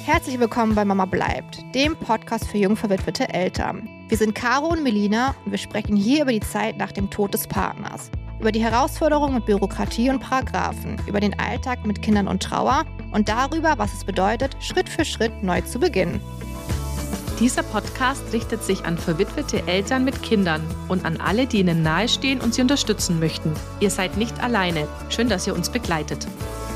Herzlich willkommen bei Mama bleibt, dem Podcast für jung verwitwete Eltern. Wir sind Caro und Melina und wir sprechen hier über die Zeit nach dem Tod des Partners, über die Herausforderungen mit Bürokratie und Paragraphen, über den Alltag mit Kindern und Trauer und darüber, was es bedeutet, Schritt für Schritt neu zu beginnen. Dieser Podcast richtet sich an verwitwete Eltern mit Kindern und an alle, die ihnen nahestehen und sie unterstützen möchten. Ihr seid nicht alleine. Schön, dass ihr uns begleitet.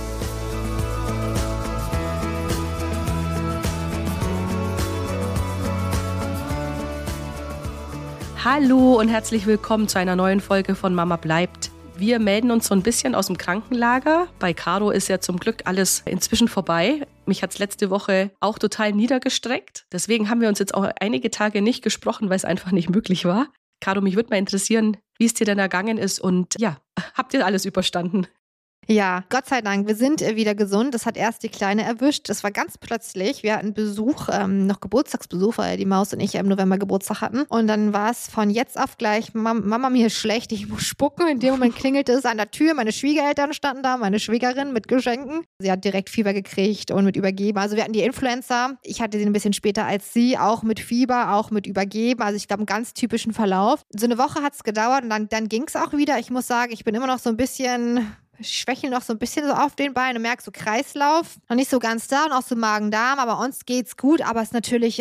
Hallo und herzlich willkommen zu einer neuen Folge von Mama bleibt. Wir melden uns so ein bisschen aus dem Krankenlager. Bei Caro ist ja zum Glück alles inzwischen vorbei. Mich hat es letzte Woche auch total niedergestreckt. Deswegen haben wir uns jetzt auch einige Tage nicht gesprochen, weil es einfach nicht möglich war. Caro, mich würde mal interessieren, wie es dir denn ergangen ist und ja, habt ihr alles überstanden? Ja, Gott sei Dank, wir sind wieder gesund. Das hat erst die Kleine erwischt. Das war ganz plötzlich. Wir hatten Besuch, noch Geburtstagsbesuch, weil die Maus und ich im November Geburtstag hatten. Und dann war es von jetzt auf gleich, Mama, mir ist schlecht, ich muss spucken. In dem Moment klingelte es an der Tür. Meine Schwiegereltern standen da, meine Schwägerin mit Geschenken. Sie hat direkt Fieber gekriegt und mit Übergeben. Also wir hatten die Influenza. Ich hatte sie ein bisschen später als sie, auch mit Fieber, auch mit Übergeben. Also ich glaube, einen ganz typischen Verlauf. So eine Woche hat es gedauert und dann ging es auch wieder. Ich muss sagen, ich bin immer noch so ein bisschen... Ich schwächle noch so ein bisschen so auf den Beinen und merke so Kreislauf. Noch nicht so ganz da und auch so Magen-Darm, aber uns geht's gut. Aber es ist natürlich,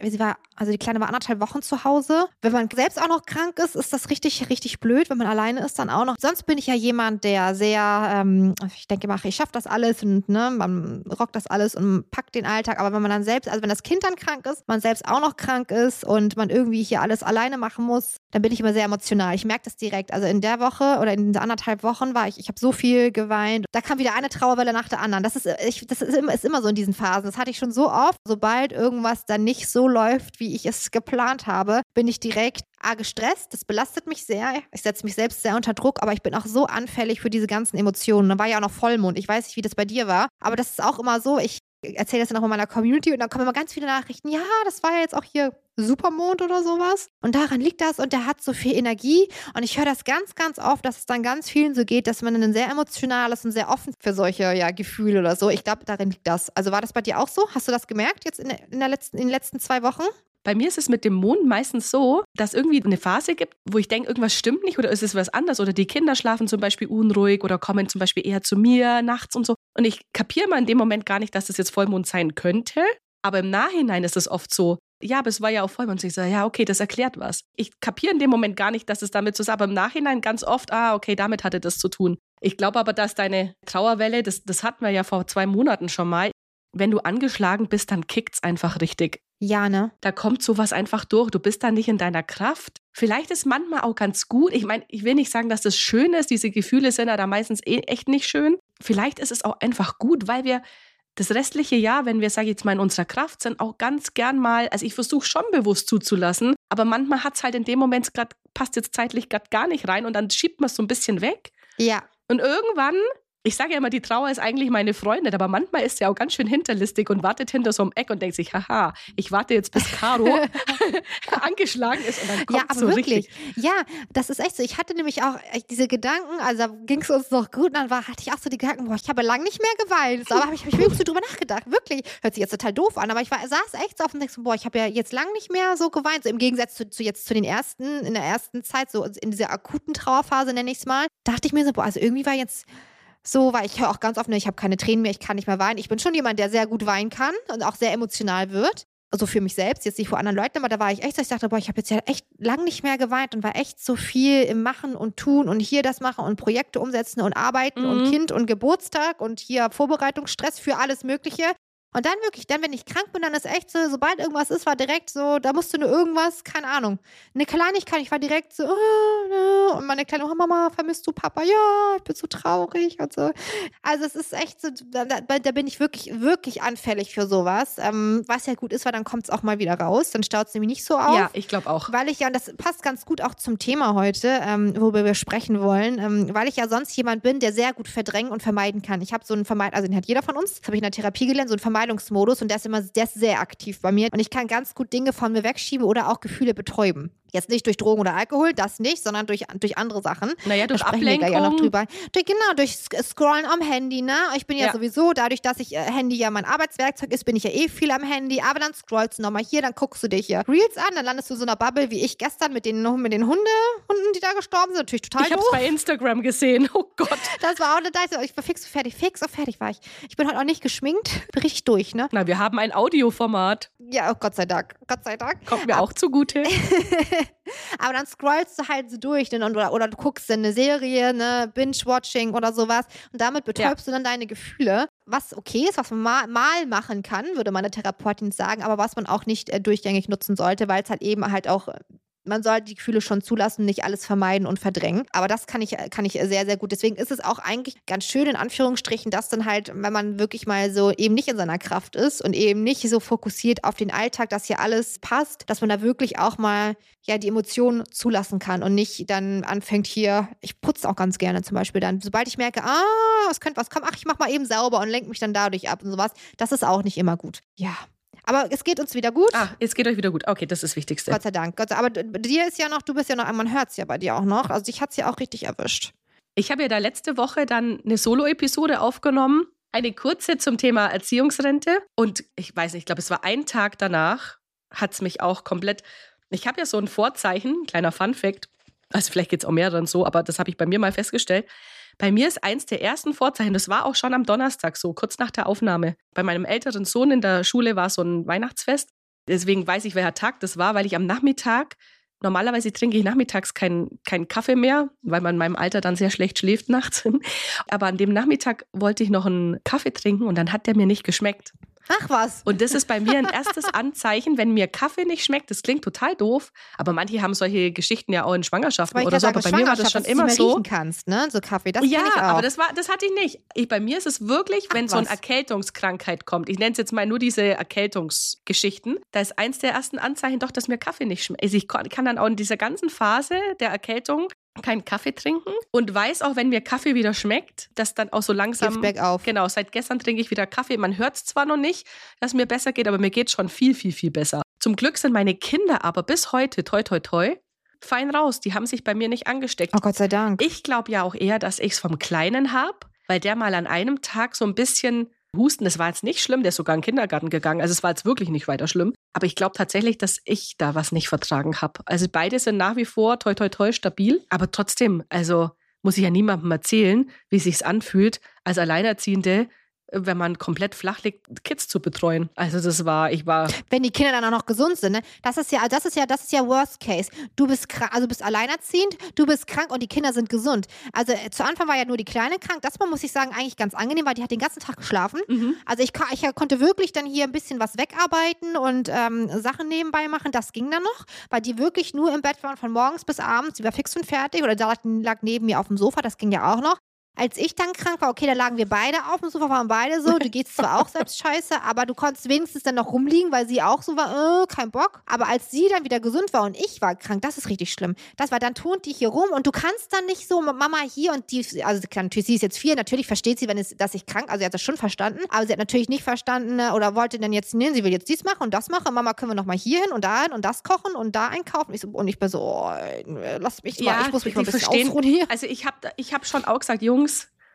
die Kleine war 1,5 Wochen zu Hause. Wenn man selbst auch noch krank ist, ist das richtig, richtig blöd. Wenn man alleine ist, dann auch noch. Sonst bin ich ja jemand, der sehr, ich denke, ich schaffe das alles und man rockt das alles und packt den Alltag. Aber wenn man dann selbst, also wenn das Kind dann krank ist, man selbst auch noch krank ist und man irgendwie hier alles alleine machen muss, dann bin ich immer sehr emotional. Ich merke das direkt. Also in der Woche oder in 1,5 Wochen ich habe so viel geweint. Da kam wieder eine Trauerwelle nach der anderen. Das ist immer so in diesen Phasen. Das hatte ich schon so oft. Sobald irgendwas dann nicht so läuft, wie ich es geplant habe, bin ich direkt gestresst. Das belastet mich sehr. Ich setze mich selbst sehr unter Druck, aber ich bin auch so anfällig für diese ganzen Emotionen. Da war ja auch noch Vollmond. Ich weiß nicht, wie das bei dir war, aber das ist auch immer so. Ich erzähle das dann auch in meiner Community und dann kommen immer ganz viele Nachrichten. Ja, das war ja jetzt auch hier Supermond oder sowas. Und daran liegt das und der hat so viel Energie. Und ich höre das ganz, ganz oft, dass es dann ganz vielen so geht, dass man dann sehr emotional ist und sehr offen für solche Gefühle oder so. Ich glaube, darin liegt das. Also war das bei dir auch so? Hast du das gemerkt jetzt in den letzten 2 Wochen? Bei mir ist es mit dem Mond meistens so, dass irgendwie eine Phase gibt, wo ich denke, irgendwas stimmt nicht oder ist es was anderes oder die Kinder schlafen zum Beispiel unruhig oder kommen zum Beispiel eher zu mir nachts und so. Und ich kapiere mal in dem Moment gar nicht, dass das jetzt Vollmond sein könnte. Aber im Nachhinein ist es oft so, ja, aber es war ja auch Vollmond. Und ich sage, ja, okay, das erklärt was. Ich kapiere in dem Moment gar nicht, dass es damit so ist, aber im Nachhinein ganz oft, okay, damit hatte das zu tun. Ich glaube aber, dass deine Trauerwelle, das hatten wir ja vor 2 Monaten schon mal, wenn du angeschlagen bist, dann kickt's einfach richtig. Ja, ne? Da kommt sowas einfach durch. Du bist da nicht in deiner Kraft. Vielleicht ist manchmal auch ganz gut. Ich meine, ich will nicht sagen, dass das schön ist. Diese Gefühle sind ja da meistens echt nicht schön. Vielleicht ist es auch einfach gut, weil wir das restliche Jahr, wenn wir, sage ich jetzt mal, in unserer Kraft sind, auch ganz gern mal, also ich versuche schon bewusst zuzulassen, aber manchmal hat es halt in dem Moment gerade, passt jetzt zeitlich gerade gar nicht rein und dann schiebt man es so ein bisschen weg. Ja. Und irgendwann, ich sage ja immer, die Trauer ist eigentlich meine Freundin, aber manchmal ist sie auch ganz schön hinterlistig und wartet hinter so einem Eck und denkt sich, haha, ich warte jetzt, bis Caro angeschlagen ist und dann kommt es so wirklich. Richtig. Ja, das ist echt so. Ich hatte nämlich auch diese Gedanken, also ging es uns noch gut und dann hatte ich auch so die Gedanken, ich habe lange nicht mehr geweint. So, aber habe ich wirklich so drüber nachgedacht. Wirklich, hört sich jetzt total doof an, aber ich saß echt so auf und dachte so, ich habe ja jetzt lange nicht mehr so geweint. So im Gegensatz zu jetzt in der ersten Zeit, so in dieser akuten Trauerphase, nenne ich es mal, dachte ich mir so, also irgendwie war jetzt so, weil ich höre auch ganz oft, ich habe keine Tränen mehr, ich kann nicht mehr weinen. Ich bin schon jemand, der sehr gut weinen kann und auch sehr emotional wird. Also für mich selbst, jetzt nicht vor anderen Leuten, aber da war ich echt so, ich dachte, ich habe jetzt ja echt lang nicht mehr geweint und war echt so viel im Machen und Tun und hier das machen und Projekte umsetzen und arbeiten und Kind und Geburtstag und hier Vorbereitungsstress für alles Mögliche. Und dann wirklich, wenn ich krank bin, dann ist echt so, sobald irgendwas ist, war direkt so, da musste nur irgendwas, keine Ahnung, eine Kleinigkeit, ich war direkt so, und meine Kleine, Mama, vermisst du Papa? Ja, ich bin so traurig und so. Also es ist echt so, da bin ich wirklich, wirklich anfällig für sowas. Was ja gut ist, weil dann kommt es auch mal wieder raus, dann staut es nämlich nicht so auf. Ja, ich glaube auch. Weil ich und das passt ganz gut auch zum Thema heute, worüber wir sprechen wollen, weil ich ja sonst jemand bin, der sehr gut verdrängen und vermeiden kann. Ich habe so einen also den hat jeder von uns, das habe ich in der Therapie gelernt, so einen Vermeidungsmodus und der ist sehr aktiv bei mir und ich kann ganz gut Dinge von mir wegschieben oder auch Gefühle betäuben. Jetzt nicht durch Drogen oder Alkohol, das nicht, sondern durch andere Sachen. Naja, durch da sprechen Ablenkung. Wir ja noch drüber. Durch Scrollen am Handy, ne? Ich bin ja sowieso, dadurch, dass ich Handy ja mein Arbeitswerkzeug ist, bin ich ja viel am Handy. Aber dann scrollst du nochmal hier, dann guckst du dir hier Reels an, dann landest du in so einer Bubble wie ich gestern mit den Hunden, die da gestorben sind. Natürlich total doof. Ich hab's bei Instagram gesehen. Oh Gott. Das war auch eine Deiche. Ich war fix und fertig war ich. Ich bin heute auch nicht geschminkt. Bin richtig durch, ne? Na, wir haben ein Audioformat. Ja, oh Gott sei Dank. Kommt mir auch zugute. Aber dann scrollst du halt so durch, ne? oder du guckst in eine Serie, ne? Binge-Watching oder sowas und damit betäubst du dann deine Gefühle, was okay ist, was man mal machen kann, würde meine Therapeutin sagen, aber was man auch nicht durchgängig nutzen sollte, weil es halt eben halt auch man sollte die Gefühle schon zulassen, nicht alles vermeiden und verdrängen. Aber das kann ich sehr, sehr gut. Deswegen ist es auch eigentlich ganz schön, in Anführungsstrichen, dass dann halt, wenn man wirklich mal so eben nicht in seiner Kraft ist und eben nicht so fokussiert auf den Alltag, dass hier alles passt, dass man da wirklich auch mal ja die Emotionen zulassen kann und nicht dann anfängt hier, ich putze auch ganz gerne zum Beispiel dann, sobald ich merke, es könnte was kommen, ich mach mal eben sauber und lenke mich dann dadurch ab und sowas. Das ist auch nicht immer gut. Ja. Aber es geht uns wieder gut. Es geht euch wieder gut. Okay, das ist das Wichtigste. Gott sei Dank. Aber dir ist ja noch, du bist ja noch, man hört es ja bei dir auch noch. Also dich hat es ja auch richtig erwischt. Ich habe ja da letzte Woche dann eine Solo-Episode aufgenommen. Eine kurze zum Thema Erziehungsrente. Und ich weiß nicht, ich glaube, es war ein Tag danach, hat es mich auch komplett. Ich habe ja so ein Vorzeichen, kleiner Fun-Fact. Also vielleicht geht es auch mehreren so, aber das habe ich bei mir mal festgestellt. Bei mir ist eins der ersten Vorzeichen, das war auch schon am Donnerstag so, kurz nach der Aufnahme. Bei meinem älteren Sohn in der Schule war so ein Weihnachtsfest. Deswegen weiß ich, welcher Tag das war, weil ich am Nachmittag, normalerweise trinke ich nachmittags keinen Kaffee mehr, weil man in meinem Alter dann sehr schlecht schläft nachts. Aber an dem Nachmittag wollte ich noch einen Kaffee trinken und dann hat der mir nicht geschmeckt. Ach was. Und das ist bei mir ein erstes Anzeichen, wenn mir Kaffee nicht schmeckt. Das klingt total doof, aber manche haben solche Geschichten ja auch in Schwangerschaften oder so. Aber bei mir war das schon immer so. Riechen kannst, ne? So Kaffee, das ja, ich auch. Aber das hatte ich nicht. Bei mir ist es wirklich, wenn so eine Erkältungskrankheit kommt. Ich nenne es jetzt mal nur diese Erkältungsgeschichten. Da ist eins der ersten Anzeichen doch, dass mir Kaffee nicht schmeckt. Also ich kann dann auch in dieser ganzen Phase der Erkältung keinen Kaffee trinken und weiß auch, wenn mir Kaffee wieder schmeckt, dass dann auch so langsam. Geht's bergauf. Genau, seit gestern trinke ich wieder Kaffee. Man hört es zwar noch nicht, dass mir besser geht, aber mir geht schon viel, viel, viel besser. Zum Glück sind meine Kinder aber bis heute, toi, toi, toi, fein raus. Die haben sich bei mir nicht angesteckt. Oh Gott sei Dank. Ich glaube ja auch eher, dass ich es vom Kleinen habe, weil der mal an einem Tag so ein bisschen Husten, das war jetzt nicht schlimm, der ist sogar in den Kindergarten gegangen, also es war jetzt wirklich nicht weiter schlimm. Aber ich glaube tatsächlich, dass ich da was nicht vertragen habe. Also beide sind nach wie vor toi toi toi stabil, aber trotzdem, also muss ich ja niemandem erzählen, wie es sich anfühlt, als Alleinerziehende, wenn man komplett flach liegt, Kids zu betreuen. Also Wenn die Kinder dann auch noch gesund sind, ne? Das ist ja Worst Case. Du bist krank, also bist alleinerziehend, du bist krank und die Kinder sind gesund. Also zu Anfang war ja nur die Kleine krank. Das war, muss ich sagen, eigentlich ganz angenehm, weil die hat den ganzen Tag geschlafen. Mhm. Also ich konnte wirklich dann hier ein bisschen was wegarbeiten und Sachen nebenbei machen. Das ging dann noch, weil die wirklich nur im Bett waren von morgens bis abends. Die war fix und fertig oder lag neben mir auf dem Sofa. Das ging ja auch noch. Als ich dann krank war, okay, da lagen wir beide auf dem Sofa, waren beide so. Du gehst zwar auch selbst scheiße, aber du konntest wenigstens dann noch rumliegen, weil sie auch so war, kein Bock. Aber als sie dann wieder gesund war und ich war krank, das ist richtig schlimm. Das war, dann turnt die hier rum und du kannst dann nicht so, Mama hier und die, also natürlich, sie ist jetzt 4, natürlich versteht sie, dass ich krank, also sie hat das schon verstanden, aber sie hat natürlich nicht verstanden oder wollte dann jetzt, nee, sie will jetzt dies machen und das machen. Mama, können wir noch mal hier hin und da hin und das kochen und da einkaufen. Ich bin so, lass mich mal, ich muss mich mal ein bisschen ausruhen hier. Also ich hab schon auch gesagt, Jungs,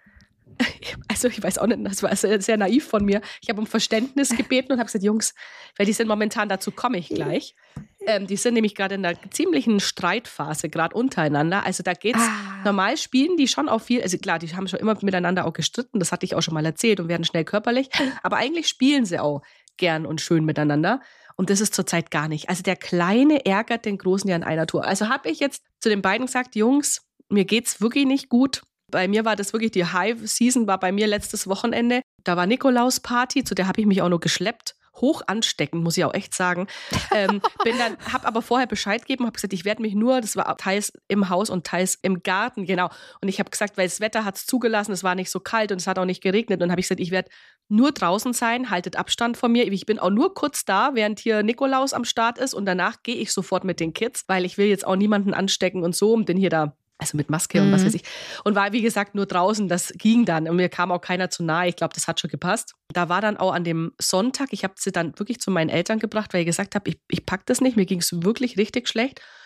also ich weiß auch nicht, das war sehr, sehr naiv von mir. Ich habe um Verständnis gebeten und habe gesagt, Jungs, weil die sind momentan, dazu komme ich gleich, die sind nämlich gerade in einer ziemlichen Streitphase, gerade untereinander. Also da geht's, normal spielen die schon auch viel, also klar, die haben schon immer miteinander auch gestritten, das hatte ich auch schon mal erzählt und werden schnell körperlich, aber eigentlich spielen sie auch gern und schön miteinander. Und das ist zurzeit gar nicht. Also der Kleine ärgert den Großen ja in einer Tour. Also habe ich jetzt zu den beiden gesagt, Jungs, mir geht's wirklich nicht gut. Bei mir war das wirklich, die High-Season war bei mir letztes Wochenende. Da war Nikolaus-Party, zu der habe ich mich auch noch geschleppt. Hoch ansteckend, muss ich auch echt sagen. Habe aber vorher Bescheid gegeben, habe gesagt, ich werde mich nur, das war teils im Haus und teils im Garten, genau. Und ich habe gesagt, weil das Wetter hat es zugelassen, es war nicht so kalt und es hat auch nicht geregnet. Und habe ich gesagt, ich werde nur draußen sein, haltet Abstand von mir. Ich bin auch nur kurz da, während hier Nikolaus am Start ist. Und danach gehe ich sofort mit den Kids, weil ich will jetzt auch niemanden anstecken und so, um den hier da, also mit Maske und was weiß ich. Und war, wie gesagt, nur draußen, das ging dann. Und mir kam auch keiner zu nahe. Ich glaube, das hat schon gepasst. Da war dann auch an dem Sonntag, ich habe sie dann wirklich zu meinen Eltern gebracht, weil ich gesagt habe, ich pack das nicht. Mir ging es wirklich richtig schlecht.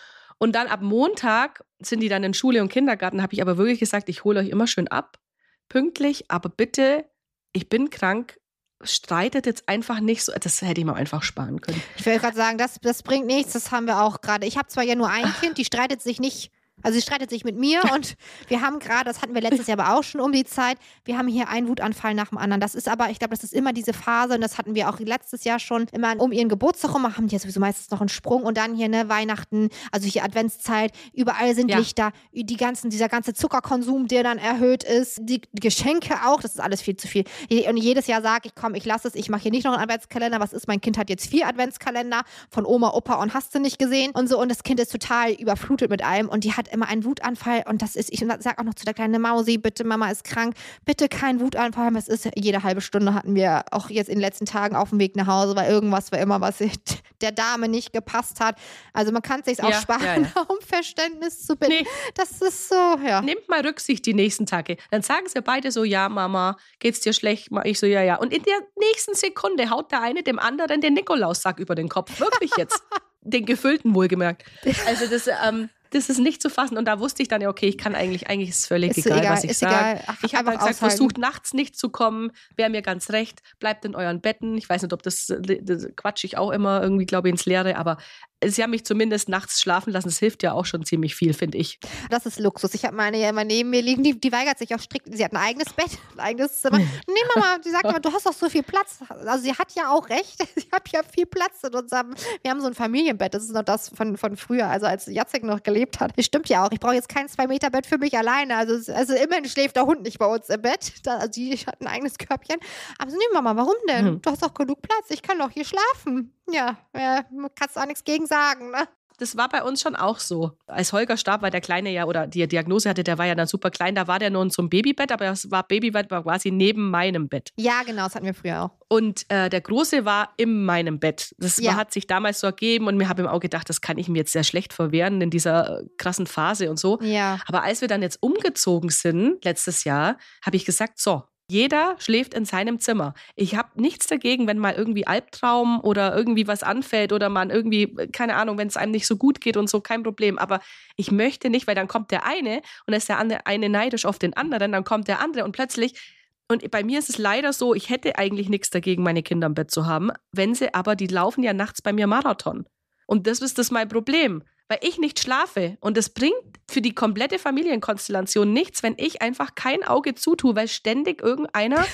Und dann ab Montag sind die dann in Schule und Kindergarten, habe ich aber wirklich gesagt, ich hole euch immer schön ab, pünktlich, aber bitte, ich bin krank, streitet jetzt einfach nicht so, das hätte ich mir einfach sparen können. Ich will gerade sagen, das bringt nichts, das haben wir auch gerade. Ich habe zwar ja nur ein Kind, die streitet sich nicht. Also sie streitet sich mit mir und wir haben gerade, das hatten wir letztes Jahr aber auch schon um die Zeit, wir haben hier einen Wutanfall nach dem anderen. Das ist aber, ich glaube, das ist immer diese Phase und das hatten wir auch letztes Jahr schon, immer um ihren Geburtstag rum, haben die ja sowieso meistens noch einen Sprung und dann hier Weihnachten, also hier Adventszeit, überall sind Lichter, dieser ganze Zuckerkonsum, der dann erhöht ist, die Geschenke auch, das ist alles viel zu viel. Und jedes Jahr sage ich, komm, ich lasse es, ich mache hier nicht noch einen Adventskalender, was ist, mein Kind hat jetzt 4 Adventskalender von Oma, Opa und hast du nicht gesehen und so und das Kind ist total überflutet mit allem und die hat immer einen Wutanfall und das ist, ich sag auch noch zu der kleinen Mausi, bitte, Mama ist krank, bitte keinen Wutanfall, es ist jede halbe Stunde hatten wir auch jetzt in den letzten Tagen auf dem Weg nach Hause, weil irgendwas war immer, was der Dame nicht gepasst hat. Also man kann es sich auch sparen, um Verständnis zu bitten. Nee. Das ist so, Nehmt mal Rücksicht die nächsten Tage. Dann sagen sie beide so, ja Mama, geht's dir schlecht? Ich so, ja. Und in der nächsten Sekunde haut der eine dem anderen den Nikolaussack über den Kopf. Wirklich jetzt. Den gefüllten wohlgemerkt. Also das ist nicht zu fassen. Und da wusste ich dann ja, okay, ich kann eigentlich ist es völlig egal, was ich sage. Ich habe gesagt, versucht nachts nicht zu kommen, wäre mir ganz recht, bleibt in euren Betten. Ich weiß nicht, ob das quatsch ich auch immer irgendwie, glaube ich, ins Leere, aber sie haben mich zumindest nachts schlafen lassen. Das hilft ja auch schon ziemlich viel, finde ich. Das ist Luxus. Ich habe meine ja immer neben mir liegen, die weigert sich auch strikt. Sie hat ein eigenes Bett, ein eigenes Zimmer. Nee, Mama, die sagt immer, du hast doch so viel Platz. Also sie hat ja auch recht. Ich habe ja viel Platz in unserem, wir haben so ein Familienbett. Das ist noch das von früher, also als Jacek noch gelebt hat. Das stimmt ja auch. Ich brauche jetzt kein 2-Meter-Bett für mich alleine. Also immerhin schläft der Hund nicht bei uns im Bett. Also die hat ein eigenes Körbchen. Aber so, nee, Mama, warum denn? Du hast doch genug Platz. Ich kann doch hier schlafen. Ja, kannst auch nichts gegen sagen, ne? Das war bei uns schon auch so. Als Holger starb, weil der Kleine ja oder die Diagnose hatte, der war ja dann super klein, da war der nur in so einem Babybett, aber das Babybett war quasi neben meinem Bett. Ja, genau, das hatten wir früher auch. Und der Große war in meinem Bett. Das hat sich damals so ergeben und mir habe ich auch gedacht, das kann ich mir jetzt sehr schlecht verwehren in dieser krassen Phase und so. Ja. Aber als wir dann jetzt umgezogen sind, letztes Jahr, habe ich gesagt, so, jeder schläft in seinem Zimmer. Ich habe nichts dagegen, wenn mal irgendwie Albtraum oder irgendwie was anfällt oder man irgendwie, keine Ahnung, wenn es einem nicht so gut geht und so, kein Problem. Aber ich möchte nicht, weil dann kommt der eine und ist der eine neidisch auf den anderen, dann kommt der andere und plötzlich, und bei mir ist es leider so, ich hätte eigentlich nichts dagegen, meine Kinder im Bett zu haben, die laufen ja nachts bei mir Marathon. Und das ist mein Problem. Weil ich nicht schlafe. Und es bringt für die komplette Familienkonstellation nichts, wenn ich einfach kein Auge zutue, weil ständig irgendeiner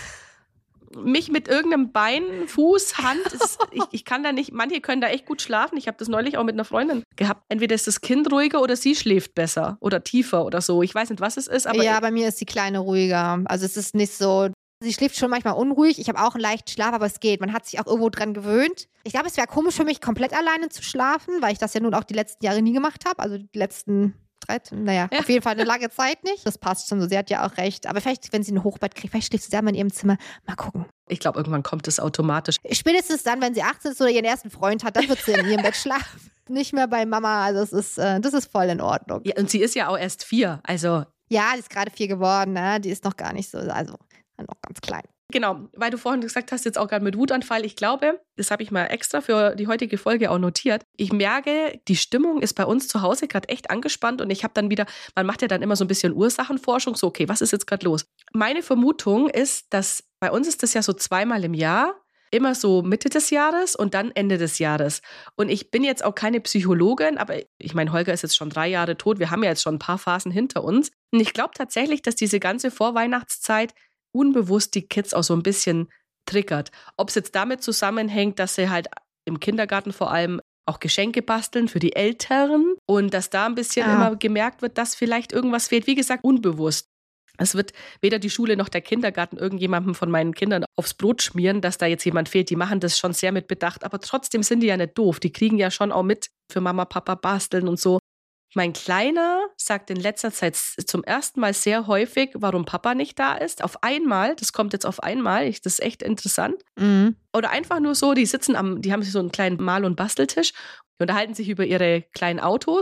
mich mit irgendeinem Bein, Fuß, Hand, ich kann da nicht, manche können da echt gut schlafen. Ich habe das neulich auch mit einer Freundin gehabt. Entweder ist das Kind ruhiger oder sie schläft besser oder tiefer oder so. Ich weiß nicht, was es ist. Aber ja, bei mir ist die Kleine ruhiger. Also es ist nicht so... Sie schläft schon manchmal unruhig. Ich habe auch einen leichten Schlaf, aber es geht. Man hat sich auch irgendwo dran gewöhnt. Ich glaube, es wäre komisch für mich, komplett alleine zu schlafen, weil ich das ja nun auch die letzten Jahre nie gemacht habe. Also die letzten 13, auf jeden Fall eine lange Zeit nicht. Das passt schon so. Sie hat ja auch recht. Aber vielleicht, wenn sie ein Hochbett kriegt, vielleicht schläft sie selber in ihrem Zimmer. Mal gucken. Ich glaube, irgendwann kommt es automatisch. Spätestens dann, wenn sie 18 ist oder ihren ersten Freund hat, dann wird sie in ihrem Bett schlafen. Nicht mehr bei Mama. Also das ist voll in Ordnung. Ja, und sie ist ja auch erst 4. Also ja, die ist gerade 4 geworden. Ne? Die ist noch gar nicht so, also noch ganz klein. Genau, weil du vorhin gesagt hast, jetzt auch gerade mit Wutanfall, ich glaube, das habe ich mal extra für die heutige Folge auch notiert. Ich merke, die Stimmung ist bei uns zu Hause gerade echt angespannt und ich habe dann wieder, man macht ja dann immer so ein bisschen Ursachenforschung, so okay, was ist jetzt gerade los? Meine Vermutung ist, dass bei uns ist das ja so 2-mal im Jahr, immer so Mitte des Jahres und dann Ende des Jahres. Und ich bin jetzt auch keine Psychologin, aber ich meine, Holger ist jetzt schon 3 Jahre tot, wir haben ja jetzt schon ein paar Phasen hinter uns. Und ich glaube tatsächlich, dass diese ganze Vorweihnachtszeit unbewusst die Kids auch so ein bisschen triggert. Ob es jetzt damit zusammenhängt, dass sie halt im Kindergarten vor allem auch Geschenke basteln für die Älteren und dass da ein bisschen immer gemerkt wird, dass vielleicht irgendwas fehlt. Wie gesagt, unbewusst. Es wird weder die Schule noch der Kindergarten irgendjemandem von meinen Kindern aufs Brot schmieren, dass da jetzt jemand fehlt. Die machen das schon sehr mit Bedacht, aber trotzdem sind die ja nicht doof. Die kriegen ja schon auch mit für Mama, Papa basteln und so. Mein Kleiner sagt in letzter Zeit zum ersten Mal sehr häufig, warum Papa nicht da ist. Auf einmal, das kommt jetzt auf einmal, das ist echt interessant. Mhm. Oder einfach nur so, die haben so einen kleinen Mal- und Basteltisch, die unterhalten sich über ihre kleinen Autos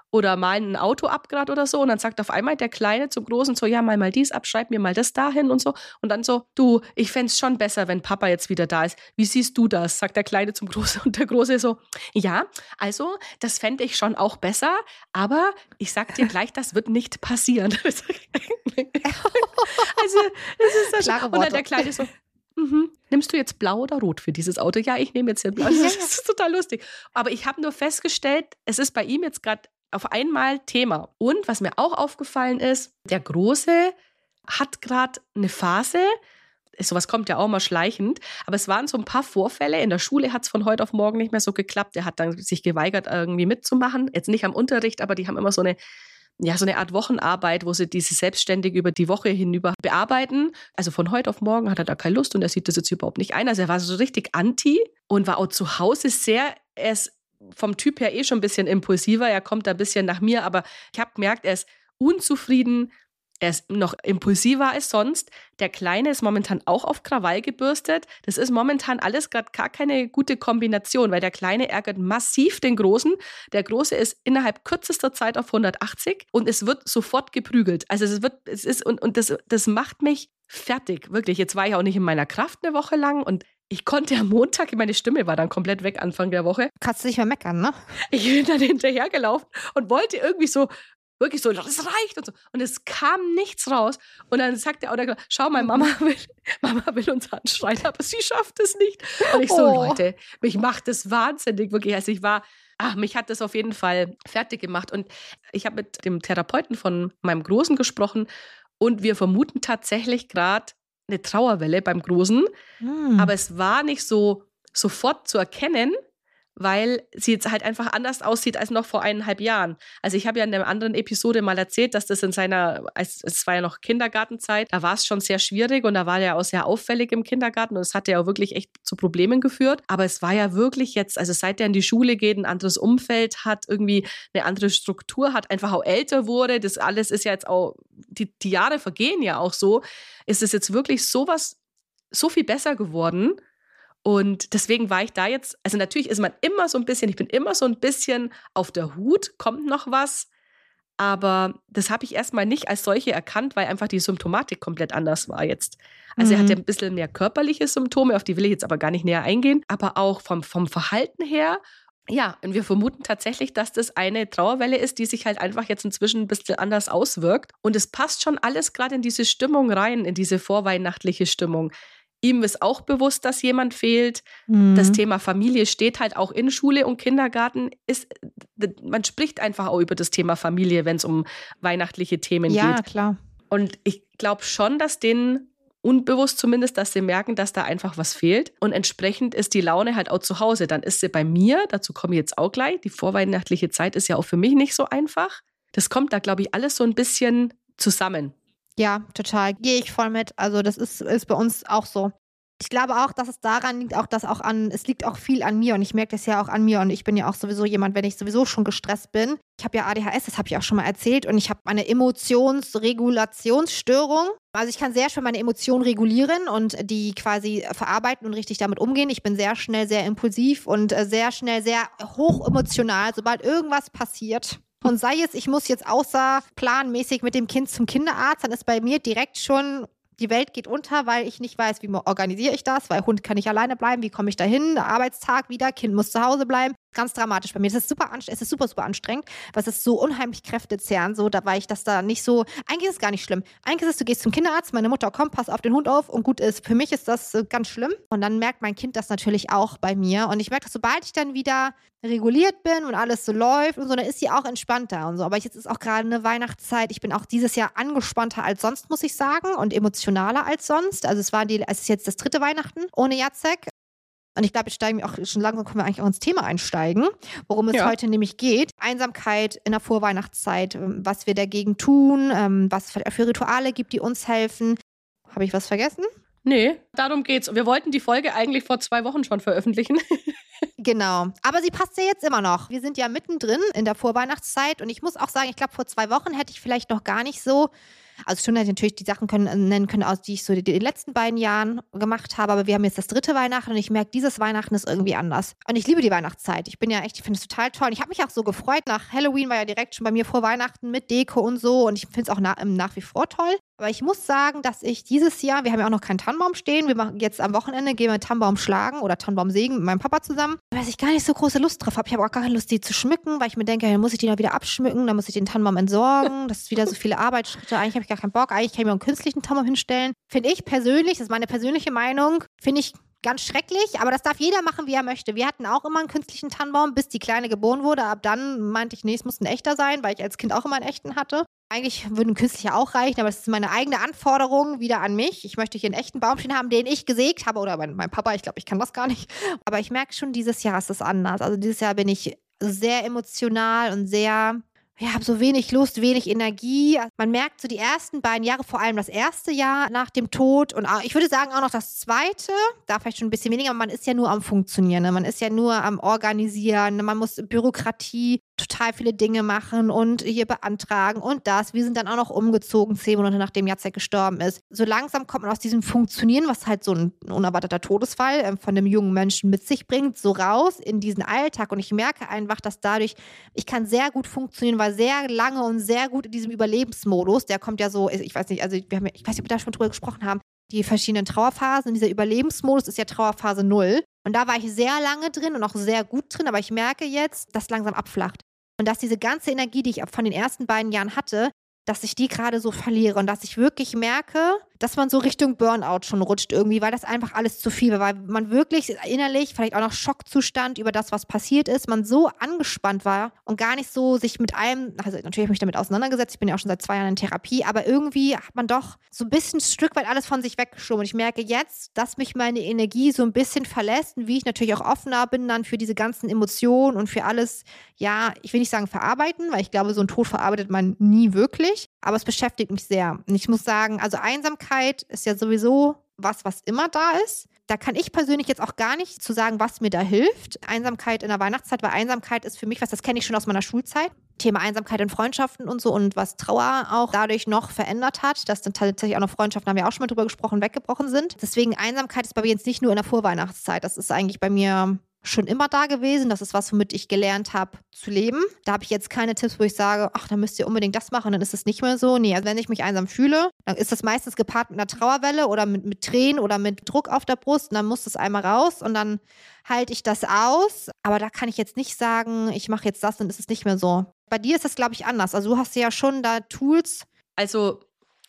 oder malen ein Auto ab gerade oder so und dann sagt auf einmal der Kleine zum Großen so, ja, mal dies ab, schreib mir mal das dahin und so und dann so, du, ich fände es schon besser, wenn Papa jetzt wieder da ist. Wie siehst du das? Sagt der Kleine zum Großen und der Große so, ja, also das fände ich schon auch besser, aber ich sag dir gleich, das wird nicht passieren. Also, das ist das. Klare Und dann Worte. der Kleine so, nimmst du jetzt blau oder rot für dieses Auto? Ja, ich nehme jetzt hier blau. Das ist total lustig. Aber ich habe nur festgestellt, es ist bei ihm jetzt gerade auf einmal Thema. Und was mir auch aufgefallen ist, der Große hat gerade eine Phase, sowas kommt ja auch mal schleichend, aber es waren so ein paar Vorfälle. In der Schule hat es von heute auf morgen nicht mehr so geklappt. Er hat dann sich geweigert, irgendwie mitzumachen. Jetzt nicht am Unterricht, aber die haben immer so eine Art Wochenarbeit, wo sie diese selbstständig über die Woche hinüber bearbeiten. Also von heute auf morgen hat er da keine Lust und er sieht das jetzt überhaupt nicht ein. Also er war so richtig anti und war auch zu Hause er ist vom Typ her schon ein bisschen impulsiver, er kommt da ein bisschen nach mir, aber ich habe gemerkt, er ist unzufrieden, er ist noch impulsiver als sonst. Der Kleine ist momentan auch auf Krawall gebürstet. Das ist momentan alles gerade gar keine gute Kombination, weil der Kleine ärgert massiv den Großen. Der Große ist innerhalb kürzester Zeit auf 180 und es wird sofort geprügelt. Also das macht mich fertig, wirklich. Jetzt war ich auch nicht in meiner Kraft eine Woche lang und ich konnte am Montag, meine Stimme war dann komplett weg Anfang der Woche. Kannst du nicht mehr meckern, ne? Ich bin dann hinterhergelaufen und wollte irgendwie so, wirklich so, das reicht und so. Und es kam nichts raus. Und dann sagt der Autor, schau mal, Mama will uns anschreien, aber sie schafft es nicht. Und ich so, Leute, mich macht das wahnsinnig, wirklich. Also mich hat das auf jeden Fall fertig gemacht. Und ich habe mit dem Therapeuten von meinem Großen gesprochen und wir vermuten tatsächlich gerade eine Trauerwelle beim Großen. Aber es war nicht so sofort zu erkennen, weil sie jetzt halt einfach anders aussieht als noch vor 1,5 Jahren. Also ich habe ja in einer anderen Episode mal erzählt, dass das es war ja noch Kindergartenzeit, da war es schon sehr schwierig und da war er auch sehr auffällig im Kindergarten und es hat ja auch wirklich echt zu Problemen geführt. Aber es war ja wirklich jetzt, also seit er in die Schule geht, ein anderes Umfeld hat, irgendwie eine andere Struktur hat, einfach auch älter wurde, das alles ist ja jetzt auch, die Jahre vergehen ja auch so, ist es jetzt wirklich so viel besser geworden. Und deswegen war ich da jetzt, also natürlich ist man immer so ein bisschen, ich bin immer so ein bisschen auf der Hut, kommt noch was, aber das habe ich erstmal nicht als solche erkannt, weil einfach die Symptomatik komplett anders war jetzt. Also er hat ja ein bisschen mehr körperliche Symptome, auf die will ich jetzt aber gar nicht näher eingehen, aber auch vom Verhalten her. Ja, und wir vermuten tatsächlich, dass das eine Trauerwelle ist, die sich halt einfach jetzt inzwischen ein bisschen anders auswirkt. Und es passt schon alles gerade in diese Stimmung rein, in diese vorweihnachtliche Stimmung. Ihm ist auch bewusst, dass jemand fehlt. Das Thema Familie steht halt auch in Schule und Kindergarten. Man spricht einfach auch über das Thema Familie, wenn es um weihnachtliche Themen geht. Ja, klar. Und ich glaube schon, dass denen unbewusst zumindest, dass sie merken, dass da einfach was fehlt. Und entsprechend ist die Laune halt auch zu Hause. Dann ist sie bei mir, dazu komme ich jetzt auch gleich. Die vorweihnachtliche Zeit ist ja auch für mich nicht so einfach. Das kommt da, glaube ich, alles so ein bisschen zusammen. Ja, total. Gehe ich voll mit. Also das ist bei uns auch so. Ich glaube auch, dass es daran liegt, es liegt auch viel an mir und ich merke das ja auch an mir und ich bin ja auch sowieso jemand, wenn ich sowieso schon gestresst bin. Ich habe ja ADHS, das habe ich auch schon mal erzählt und ich habe eine Emotionsregulationsstörung. Also ich kann sehr schön meine Emotionen regulieren und die quasi verarbeiten und richtig damit umgehen. Ich bin sehr schnell sehr impulsiv und sehr schnell sehr hochemotional, sobald irgendwas passiert. Und sei es, ich muss jetzt außerplanmäßig mit dem Kind zum Kinderarzt, dann ist bei mir direkt schon, die Welt geht unter, weil ich nicht weiß, wie organisiere ich das, weil Hund kann nicht alleine bleiben, wie komme ich da hin, Arbeitstag wieder, Kind muss zu Hause bleiben. Ganz dramatisch bei mir. Es ist super anstrengend, weil es ist so unheimlich kräftezehrend, so, da war ich das da nicht so, eigentlich ist es gar nicht schlimm. Eigentlich ist es, du gehst zum Kinderarzt, meine Mutter kommt, pass auf den Hund auf und gut ist. Für mich ist das ganz schlimm und dann merkt mein Kind das natürlich auch bei mir und ich merke, dass sobald ich dann wieder reguliert bin und alles so läuft und so, dann ist sie auch entspannter und so. Aber jetzt ist auch gerade eine Weihnachtszeit. Ich bin auch dieses Jahr angespannter als sonst, muss ich sagen, und emotionaler als sonst. Also es ist jetzt das 3. Weihnachten ohne Jacek. Und ich glaube, können wir eigentlich auch ins Thema einsteigen, worum es heute nämlich geht. Einsamkeit in der Vorweihnachtszeit, was wir dagegen tun, was es für Rituale gibt, die uns helfen. Habe ich was vergessen? Nee, darum geht's. Wir wollten die Folge eigentlich vor 2 Wochen schon veröffentlichen. Genau. Aber sie passt ja jetzt immer noch. Wir sind ja mittendrin in der Vorweihnachtszeit und ich muss auch sagen, ich glaube, vor 2 Wochen hätte ich vielleicht noch gar nicht so Also schon hätte ich natürlich die Sachen nennen können, die ich so in den letzten beiden Jahren gemacht habe, aber wir haben jetzt das 3. Weihnachten und ich merke, dieses Weihnachten ist irgendwie anders. Und ich liebe die Weihnachtszeit. Ich finde es total toll. Und ich habe mich auch so gefreut. Nach Halloween war ja direkt schon bei mir vor Weihnachten mit Deko und so. Und ich finde es auch nach wie vor toll. Aber ich muss sagen, dass ich dieses Jahr, wir haben ja auch noch keinen Tannenbaum stehen, wir machen jetzt am Wochenende, gehen wir Tannenbaum schlagen oder Tannenbaum sägen mit meinem Papa zusammen, weil ich gar nicht so große Lust drauf habe. Ich habe auch gar keine Lust, die zu schmücken, weil ich mir denke, dann muss ich die noch wieder abschmücken, dann muss ich den Tannenbaum entsorgen, das ist wieder so viele Arbeitsschritte, eigentlich habe ich gar keinen Bock, eigentlich kann ich mir einen künstlichen Tannenbaum hinstellen. Finde ich persönlich, das ist meine persönliche Meinung, finde ich ganz schrecklich, aber das darf jeder machen, wie er möchte. Wir hatten auch immer einen künstlichen Tannenbaum, bis die Kleine geboren wurde. Ab dann meinte ich, nee, es muss ein echter sein, weil ich als Kind auch immer einen echten hatte. Eigentlich würde ein künstlicher auch reichen, aber das ist meine eigene Anforderung wieder an mich. Ich möchte hier einen echten Baum stehen haben, den ich gesägt habe. Oder mein Papa, ich glaube, ich kann das gar nicht. Aber ich merke schon, dieses Jahr ist es anders. Also dieses Jahr bin ich sehr emotional und habe so wenig Lust, wenig Energie. Man merkt so die ersten beiden Jahre, vor allem das erste Jahr nach dem Tod und ich würde sagen auch noch das zweite, da vielleicht schon ein bisschen weniger, aber man ist ja nur am Funktionieren, ne? Man ist ja nur am Organisieren, ne? Man muss Bürokratie, total viele Dinge machen und hier beantragen und das. Wir sind dann auch noch umgezogen, 10 Monate nachdem Jacek gestorben ist. So langsam kommt man aus diesem Funktionieren, was halt so ein unerwarteter Todesfall von einem jungen Menschen mit sich bringt, so raus in diesen Alltag. Und ich merke einfach, dass dadurch, ich kann sehr gut funktionieren, weil sehr lange und sehr gut in diesem Überlebensmodus, der kommt ja so, ich weiß nicht, ob wir da schon drüber gesprochen haben, die verschiedenen Trauerphasen. Dieser Überlebensmodus ist ja Trauerphase 0. Und da war ich sehr lange drin und auch sehr gut drin, aber ich merke jetzt, dass langsam abflacht. Und dass diese ganze Energie, die ich von den ersten beiden Jahren hatte, dass ich die gerade so verliere und dass ich wirklich merke, dass man so Richtung Burnout schon rutscht irgendwie, weil das einfach alles zu viel war, weil man wirklich innerlich, vielleicht auch noch Schockzustand über das, was passiert ist, man so angespannt war und gar nicht so sich mit allem, also natürlich habe ich mich damit auseinandergesetzt, ich bin ja auch schon seit 2 Jahren in Therapie, aber irgendwie hat man doch so ein bisschen ein Stück weit alles von sich weggeschoben und ich merke jetzt, dass mich meine Energie so ein bisschen verlässt und wie ich natürlich auch offener bin dann für diese ganzen Emotionen und für alles, ja, ich will nicht sagen verarbeiten, weil ich glaube, so einen Tod verarbeitet man nie wirklich, aber es beschäftigt mich sehr. Und ich muss sagen, also Einsamkeit ist ja sowieso was immer da ist. Da kann ich persönlich jetzt auch gar nicht zu sagen, was mir da hilft. Einsamkeit in der Weihnachtszeit, weil Einsamkeit ist für mich was, das kenne ich schon aus meiner Schulzeit. Thema Einsamkeit in Freundschaften und so und was Trauer auch dadurch noch verändert hat, dass dann tatsächlich auch noch Freundschaften, haben wir auch schon mal drüber gesprochen, weggebrochen sind. Deswegen Einsamkeit ist bei mir jetzt nicht nur in der Vorweihnachtszeit. Das ist eigentlich bei mir schon immer da gewesen. Das ist was, womit ich gelernt habe zu leben. Da habe ich jetzt keine Tipps, wo ich sage, ach, dann müsst ihr unbedingt das machen, dann ist es nicht mehr so. Nee, also wenn ich mich einsam fühle, dann ist das meistens gepaart mit einer Trauerwelle oder mit Tränen oder mit Druck auf der Brust und dann muss das einmal raus und dann halte ich das aus. Aber da kann ich jetzt nicht sagen, ich mache jetzt das, dann ist es nicht mehr so. Bei dir ist das, glaube ich, anders. Also du hast ja schon da Tools. Also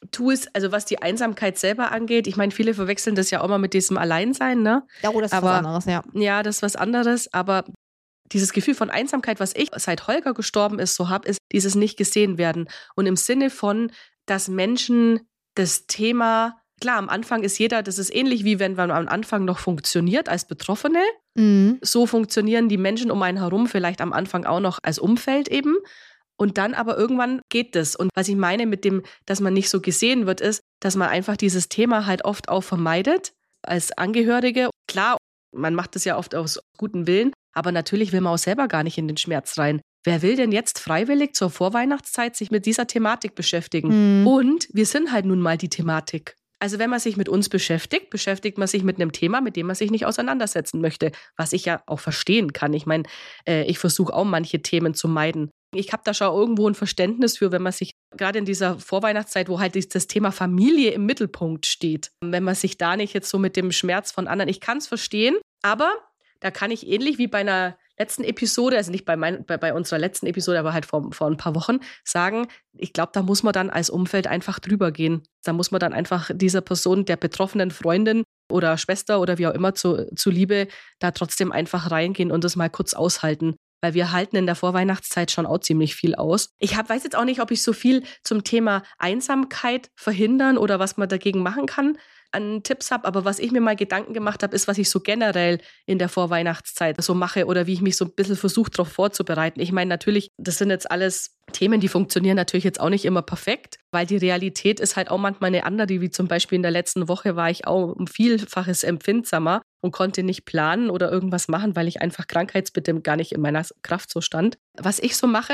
was die Einsamkeit selber angeht, ich meine, viele verwechseln das ja auch mal mit diesem Alleinsein, ne? Ja, das ist was anderes, ja. Ja, das ist was anderes, aber dieses Gefühl von Einsamkeit, was ich seit Holger gestorben ist, so habe, ist dieses nicht gesehen werden. Und im Sinne von, dass Menschen das Thema, klar, am Anfang ist jeder, das ist ähnlich wie wenn man am Anfang noch funktioniert als Betroffene. Mhm. So funktionieren die Menschen um einen herum vielleicht am Anfang auch noch als Umfeld eben. Und dann aber irgendwann geht das. Und was ich meine mit dem, dass man nicht so gesehen wird, ist, dass man einfach dieses Thema halt oft auch vermeidet als Angehörige. Klar, man macht das ja oft aus gutem Willen, aber natürlich will man auch selber gar nicht in den Schmerz rein. Wer will denn jetzt freiwillig zur Vorweihnachtszeit sich mit dieser Thematik beschäftigen? Und wir sind halt nun mal die Thematik. Also wenn man sich mit uns beschäftigt, beschäftigt man sich mit einem Thema, mit dem man sich nicht auseinandersetzen möchte, was ich ja auch verstehen kann. Ich meine, ich versuche auch manche Themen zu meiden. Ich habe da schon irgendwo ein Verständnis für, wenn man sich gerade in dieser Vorweihnachtszeit, wo halt das Thema Familie im Mittelpunkt steht, wenn man sich da nicht jetzt so mit dem Schmerz von anderen, ich kann es verstehen, aber da kann ich ähnlich wie bei einer letzten Episode, also nicht bei unserer letzten Episode, aber halt vor ein paar Wochen sagen, ich glaube, da muss man dann als Umfeld einfach drüber gehen. Da muss man dann einfach dieser Person, der betroffenen Freundin oder Schwester oder wie auch immer zuliebe, da trotzdem einfach reingehen und das mal kurz aushalten. Weil wir halten in der Vorweihnachtszeit schon auch ziemlich viel aus. Ich weiß jetzt auch nicht, ob ich so viel zum Thema Einsamkeit verhindern oder was man dagegen machen kann an Tipps habe. Aber was ich mir mal Gedanken gemacht habe, ist, was ich so generell in der Vorweihnachtszeit so mache oder wie ich mich so ein bisschen versuche, darauf vorzubereiten. Ich meine, natürlich, das sind jetzt alles Themen, die funktionieren natürlich jetzt auch nicht immer perfekt, weil die Realität ist halt auch manchmal eine andere, wie zum Beispiel in der letzten Woche war ich auch um Vielfaches empfindsamer und konnte nicht planen oder irgendwas machen, weil ich einfach krankheitsbedingt gar nicht in meiner Kraft so stand. Was ich so mache,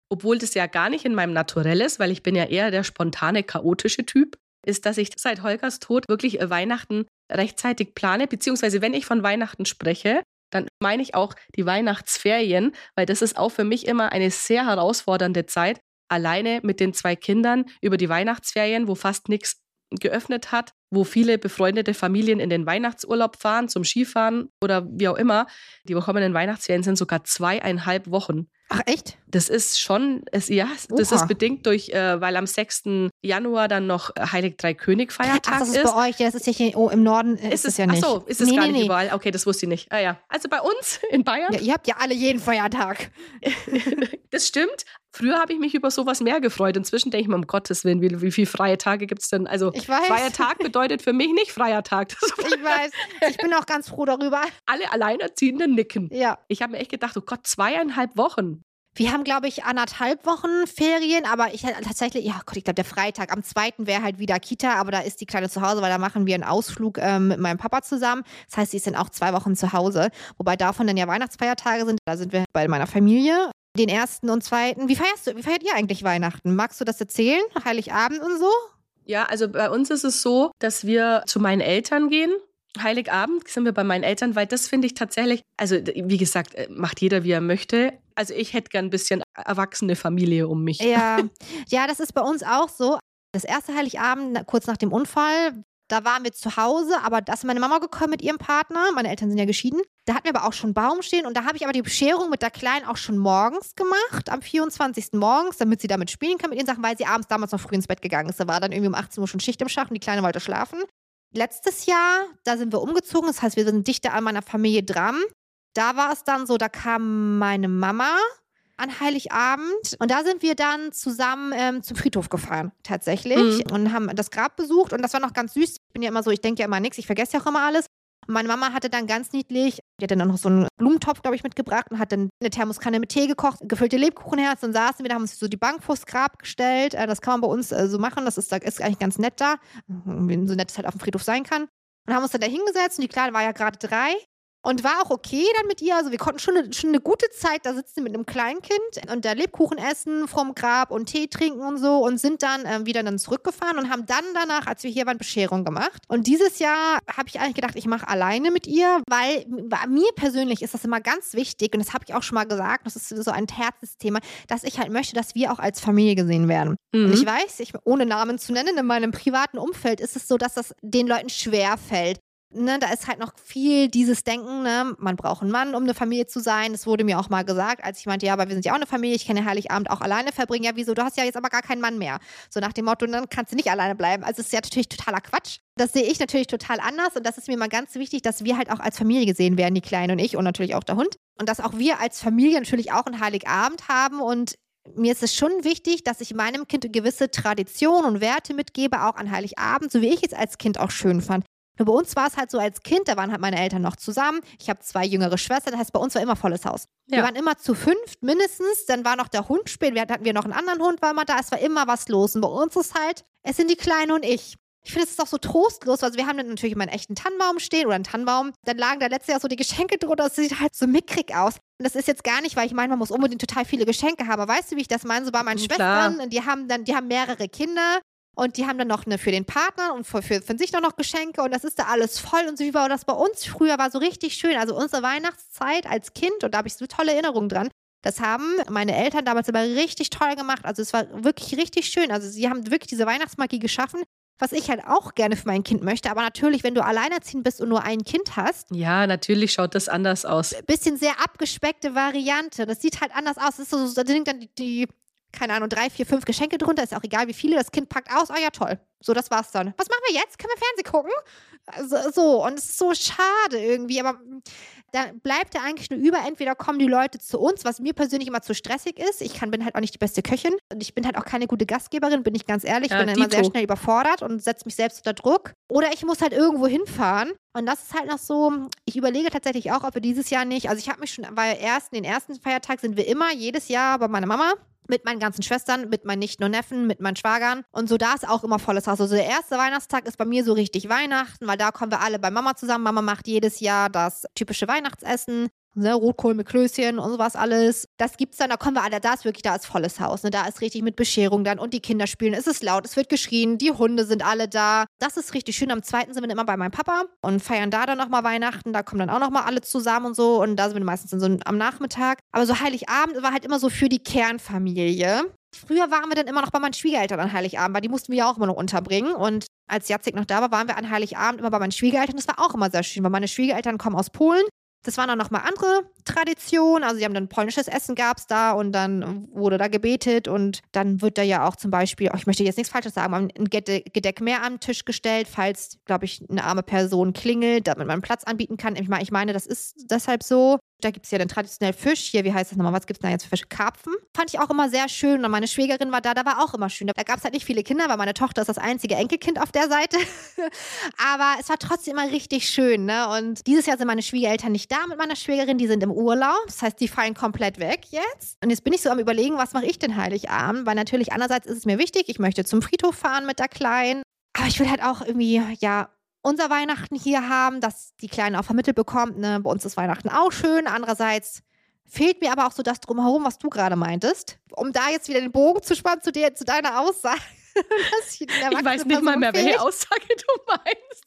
obwohl das ja gar nicht in meinem Naturell ist, weil ich bin ja eher der spontane, chaotische Typ, ist, dass ich seit Holgers Tod wirklich Weihnachten rechtzeitig plane, beziehungsweise wenn ich von Weihnachten spreche, dann meine ich auch die Weihnachtsferien, weil das ist auch für mich immer eine sehr herausfordernde Zeit, alleine mit den 2 Kindern über die Weihnachtsferien, wo fast nichts geöffnet hat, wo viele befreundete Familien in den Weihnachtsurlaub fahren, zum Skifahren oder wie auch immer. Die kommenden Weihnachtsferien sind sogar 2,5 Wochen. Ach, echt? Das ist schon, das ist bedingt durch, weil am 6. Januar dann noch Heilig Drei König Feiertag Ach, das ist bei euch, das ist ja hier im Norden, ist es ja nicht. Ach so, ist es gar nicht überall? Okay, das wusste ich nicht. Ah ja, also bei uns in Bayern. Ja, ihr habt ja alle jeden Feiertag. Das stimmt. Früher habe ich mich über sowas mehr gefreut. Inzwischen denke ich mir, um Gottes Willen, wie viele freie Tage gibt es denn? Also, freier Tag bedeutet für mich nicht freier Tag. Ich weiß. Ich bin auch ganz froh darüber. Alle Alleinerziehenden nicken. Ja. Ich habe mir echt gedacht, oh Gott, 2,5 Wochen. Wir haben, glaube ich, 1,5 Wochen Ferien, aber ich tatsächlich, ja Gott, ich glaube, der Freitag, am 2. wäre halt wieder Kita, aber da ist die Kleine zu Hause, weil da machen wir einen Ausflug mit meinem Papa zusammen. Das heißt, sie ist dann auch 2 Wochen zu Hause, wobei davon dann ja Weihnachtsfeiertage sind. Da sind wir bei meiner Familie. Den 1. und 2. Wie feiert ihr eigentlich Weihnachten? Magst du das erzählen? Heiligabend und so? Ja, also bei uns ist es so, dass wir zu meinen Eltern gehen. Heiligabend sind wir bei meinen Eltern, weil das finde ich tatsächlich, also wie gesagt, macht jeder, wie er möchte. Also ich hätte gern ein bisschen erwachsene Familie um mich. Ja, das ist bei uns auch so. Das erste Heiligabend, kurz nach dem Unfall, da waren wir zu Hause, aber da ist meine Mama gekommen mit ihrem Partner. Meine Eltern sind ja geschieden. Da hatten wir aber auch schon Baum stehen und da habe ich aber die Bescherung mit der Kleinen auch schon morgens gemacht, am 24. morgens, damit sie damit spielen kann mit ihren Sachen, weil sie abends damals noch früh ins Bett gegangen ist. Da war dann irgendwie um 18 Uhr schon Schicht im Schacht und die Kleine wollte schlafen. Letztes Jahr, da sind wir umgezogen, das heißt, wir sind dichter an meiner Familie dran. Da war es dann so, da kam meine Mama an Heiligabend und da sind wir dann zusammen zum Friedhof gefahren, tatsächlich, und haben das Grab besucht und das war noch ganz süß. Ich bin ja immer so, ich denke ja immer nichts, ich vergesse ja auch immer alles. Und meine Mama hatte dann ganz niedlich, die hat dann noch so einen Blumentopf, glaube ich, mitgebracht und hat dann eine Thermoskanne mit Tee gekocht, gefüllte Lebkuchenherz und saßen wir, da haben uns so die Bank vors Grab gestellt. Das kann man bei uns so machen, das ist eigentlich ganz nett da, so nett es halt auf dem Friedhof sein kann. Und haben uns dann da hingesetzt und die Kleine war ja gerade 3. Und war auch okay dann mit ihr. Also wir konnten schon eine gute Zeit da sitzen mit einem Kleinkind und da Lebkuchen essen vom Grab und Tee trinken und so und sind dann wieder zurückgefahren und haben dann danach, als wir hier waren, Bescherung gemacht. Und dieses Jahr habe ich eigentlich gedacht, ich mache alleine mit ihr, weil mir persönlich ist das immer ganz wichtig und das habe ich auch schon mal gesagt, das ist so ein Herzensthema, dass ich halt möchte, dass wir auch als Familie gesehen werden. Und ich weiß, ohne Namen zu nennen, in meinem privaten Umfeld ist es so, dass das den Leuten schwer fällt. Ne, da ist halt noch viel dieses Denken, ne, man braucht einen Mann, um eine Familie zu sein. Das wurde mir auch mal gesagt, als ich meinte, ja, aber wir sind ja auch eine Familie, ich kann ja Heiligabend auch alleine verbringen. Ja, wieso? Du hast ja jetzt aber gar keinen Mann mehr. So nach dem Motto, dann kannst du nicht alleine bleiben. Also es ist ja natürlich totaler Quatsch. Das sehe ich natürlich total anders und das ist mir mal ganz wichtig, dass wir halt auch als Familie gesehen werden, die Kleine und ich und natürlich auch der Hund. Und dass auch wir als Familie natürlich auch einen Heiligabend haben und mir ist es schon wichtig, dass ich meinem Kind eine gewisse Tradition und Werte mitgebe, auch an Heiligabend, so wie ich es als Kind auch schön fand. Nur bei uns war es halt so als Kind, da waren halt meine Eltern noch zusammen. Ich habe 2 jüngere Schwestern, das heißt, bei uns war immer volles Haus. Ja. Wir waren immer zu 5 mindestens, dann war noch der Hund später, hatten wir noch einen anderen Hund, war immer da, es war immer was los. Und bei uns ist halt, es sind die Kleine und ich. Ich finde, es ist auch so trostlos, also wir haben dann natürlich immer einen echten Tannenbaum stehen oder einen Tannenbaum. Dann lagen da letztes Jahr so die Geschenke drunter, das sieht halt so mickrig aus. Und das ist jetzt gar nicht, weil ich meine, man muss unbedingt total viele Geschenke haben. Aber weißt du, wie ich das meine? So bei meinen Schwestern, die haben mehrere Kinder. Und die haben dann noch für den Partner und für sich noch Geschenke und das ist da alles voll und so wie war das bei uns früher, war so richtig schön. Also unsere Weihnachtszeit als Kind und da habe ich so tolle Erinnerungen dran. Das haben meine Eltern damals immer richtig toll gemacht. Also es war wirklich richtig schön. Also sie haben wirklich diese Weihnachtsmagie geschaffen, was ich halt auch gerne für mein Kind möchte. Aber natürlich, wenn du alleinerziehend bist und nur ein Kind hast. Ja, natürlich schaut das anders aus. Bisschen sehr abgespeckte Variante. Das sieht halt anders aus. Das ist so, da sind dann die keine Ahnung, 3, 4, 5 Geschenke drunter, ist auch egal wie viele, das Kind packt aus, oh ja toll, so das war's dann. Was machen wir jetzt? Können wir Fernsehen gucken? So, und es ist so schade irgendwie, aber da bleibt ja eigentlich nur über, entweder kommen die Leute zu uns, was mir persönlich immer zu stressig ist, bin halt auch nicht die beste Köchin und ich bin halt auch keine gute Gastgeberin, bin ich ganz ehrlich, ich bin dann immer sehr schnell überfordert und setze mich selbst unter Druck oder ich muss halt irgendwo hinfahren und das ist halt noch so, ich überlege tatsächlich auch, ob wir dieses Jahr nicht, also ich habe mich schon, weil den ersten Feiertag sind wir immer jedes Jahr bei meiner Mama, mit meinen ganzen Schwestern, mit meinen Nichten und Neffen, mit meinen Schwagern. Und so da ist auch immer volles Haus. Also der erste Weihnachtstag ist bei mir so richtig Weihnachten, weil da kommen wir alle bei Mama zusammen. Mama macht jedes Jahr das typische Weihnachtsessen. Ne, Rotkohl mit Klößchen und sowas alles. Das gibt's dann, da kommen wir alle, da ist volles Haus. Ne? Da ist richtig mit Bescherung dann und die Kinder spielen. Es ist laut, es wird geschrien, die Hunde sind alle da. Das ist richtig schön. Am 2. sind wir dann immer bei meinem Papa und feiern da dann nochmal Weihnachten. Da kommen dann auch nochmal alle zusammen und so. Und da sind wir meistens dann so am Nachmittag. Aber so Heiligabend war halt immer so für die Kernfamilie. Früher waren wir dann immer noch bei meinen Schwiegereltern an Heiligabend, weil die mussten wir ja auch immer noch unterbringen. Und als Jacek noch da war, waren wir an Heiligabend immer bei meinen Schwiegereltern. Das war auch immer sehr schön, weil meine Schwiegereltern kommen aus Polen. Das waren dann nochmal andere Traditionen. Also, die haben dann polnisches Essen gab's da und dann wurde da gebetet und dann wird da ja auch zum Beispiel, ich möchte jetzt nichts Falsches sagen, aber ein Gedeck mehr am Tisch gestellt, falls, glaube ich, eine arme Person klingelt, damit man Platz anbieten kann. Ich meine, das ist deshalb so. Da gibt es ja dann traditionell Fisch. Hier, wie heißt das nochmal? Was gibt es da jetzt für Fische? Karpfen. Fand ich auch immer sehr schön. Und meine Schwägerin war da war auch immer schön. Da gab es halt nicht viele Kinder, weil meine Tochter ist das einzige Enkelkind auf der Seite. Aber es war trotzdem immer richtig schön, ne? Und dieses Jahr sind meine Schwiegereltern nicht da mit meiner Schwägerin. Die sind im Urlaub. Das heißt, die fallen komplett weg jetzt. Und jetzt bin ich so am Überlegen, was mache ich denn Heiligabend? Weil natürlich einerseits ist es mir wichtig, ich möchte zum Friedhof fahren mit der Kleinen. Aber ich will halt auch irgendwie, ja, unser Weihnachten hier haben, dass die Kleine auch vermittelt bekommt. Ne? Bei uns ist Weihnachten auch schön. Andererseits fehlt mir aber auch so das Drumherum, was du gerade meintest. Um da jetzt wieder den Bogen zu spannen zu deiner Aussage. Ich weiß nicht mal mehr, welche Aussage du meinst.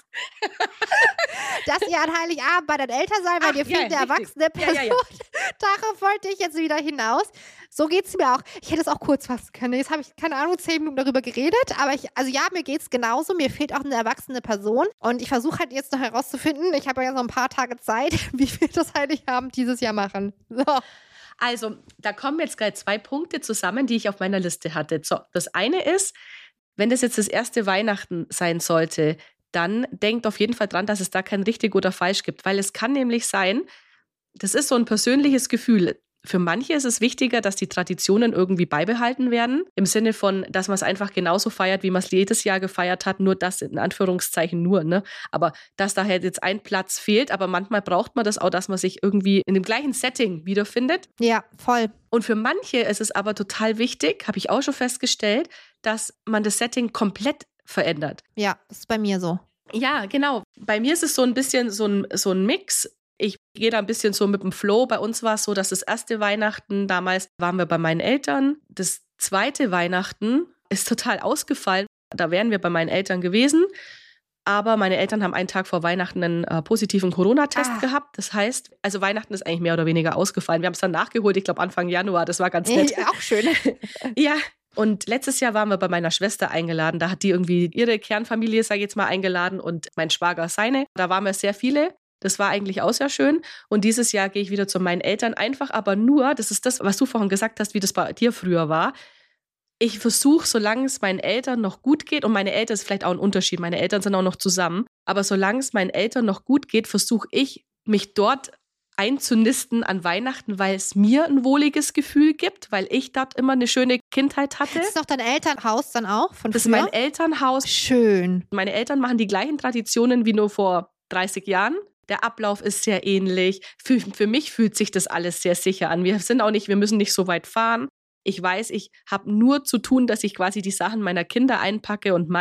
Dass ihr an Heiligabend bei deinen Eltern seid, weil dir fehlt eine erwachsene Person. Ja. Darauf wollte ich jetzt wieder hinaus. So geht es mir auch. Ich hätte es auch kurz fassen können. Jetzt habe ich, keine Ahnung, 10 Minuten darüber geredet. Aber mir geht es genauso. Mir fehlt auch eine erwachsene Person. Und ich versuche halt jetzt noch herauszufinden, ich habe ja so ein paar Tage Zeit, wie wir das Heiligabend dieses Jahr machen. So. Also, da kommen jetzt gleich 2 Punkte zusammen, die ich auf meiner Liste hatte. So, das eine ist, wenn das jetzt das erste Weihnachten sein sollte, dann denkt auf jeden Fall dran, dass es da kein richtig oder falsch gibt. Weil es kann nämlich sein, das ist so ein persönliches Gefühl. Für manche ist es wichtiger, dass die Traditionen irgendwie beibehalten werden. Im Sinne von, dass man es einfach genauso feiert, wie man es jedes Jahr gefeiert hat. Nur das in Anführungszeichen nur, ne? Aber dass da halt jetzt ein Platz fehlt. Aber manchmal braucht man das auch, dass man sich irgendwie in dem gleichen Setting wiederfindet. Ja, voll. Und für manche ist es aber total wichtig, habe ich auch schon festgestellt, dass man das Setting komplett verändert. Ja, das ist bei mir so. Ja, genau. Bei mir ist es so ein bisschen so ein Mix. Ich gehe da ein bisschen so mit dem Flow. Bei uns war es so, dass das erste Weihnachten, damals waren wir bei meinen Eltern. Das zweite Weihnachten ist total ausgefallen. Da wären wir bei meinen Eltern gewesen. Aber meine Eltern haben einen Tag vor Weihnachten einen positiven Corona-Test gehabt. Das heißt, also Weihnachten ist eigentlich mehr oder weniger ausgefallen. Wir haben es dann nachgeholt, ich glaube Anfang Januar. Das war ganz nett. Auch schön. Ja. Und letztes Jahr waren wir bei meiner Schwester eingeladen. Da hat die irgendwie ihre Kernfamilie, sage ich jetzt mal, eingeladen und mein Schwager seine. Da waren wir sehr viele. Das war eigentlich auch sehr schön. Und dieses Jahr gehe ich wieder zu meinen Eltern. Einfach aber nur, das ist das, was du vorhin gesagt hast, wie das bei dir früher war. Ich versuche, solange es meinen Eltern noch gut geht, und meine Eltern ist vielleicht auch ein Unterschied, meine Eltern sind auch noch zusammen, aber solange es meinen Eltern noch gut geht, versuche ich, mich dort einzunisten an Weihnachten, weil es mir ein wohliges Gefühl gibt, weil ich dort immer eine schöne Kindheit hatte. Das ist doch dein Elternhaus dann auch von früher? Das ist mein Elternhaus. Schön. Meine Eltern machen die gleichen Traditionen wie nur vor 30 Jahren. Der Ablauf ist sehr ähnlich. Für mich fühlt sich das alles sehr sicher an. Wir müssen nicht so weit fahren. Ich weiß, ich habe nur zu tun, dass ich quasi die Sachen meiner Kinder einpacke und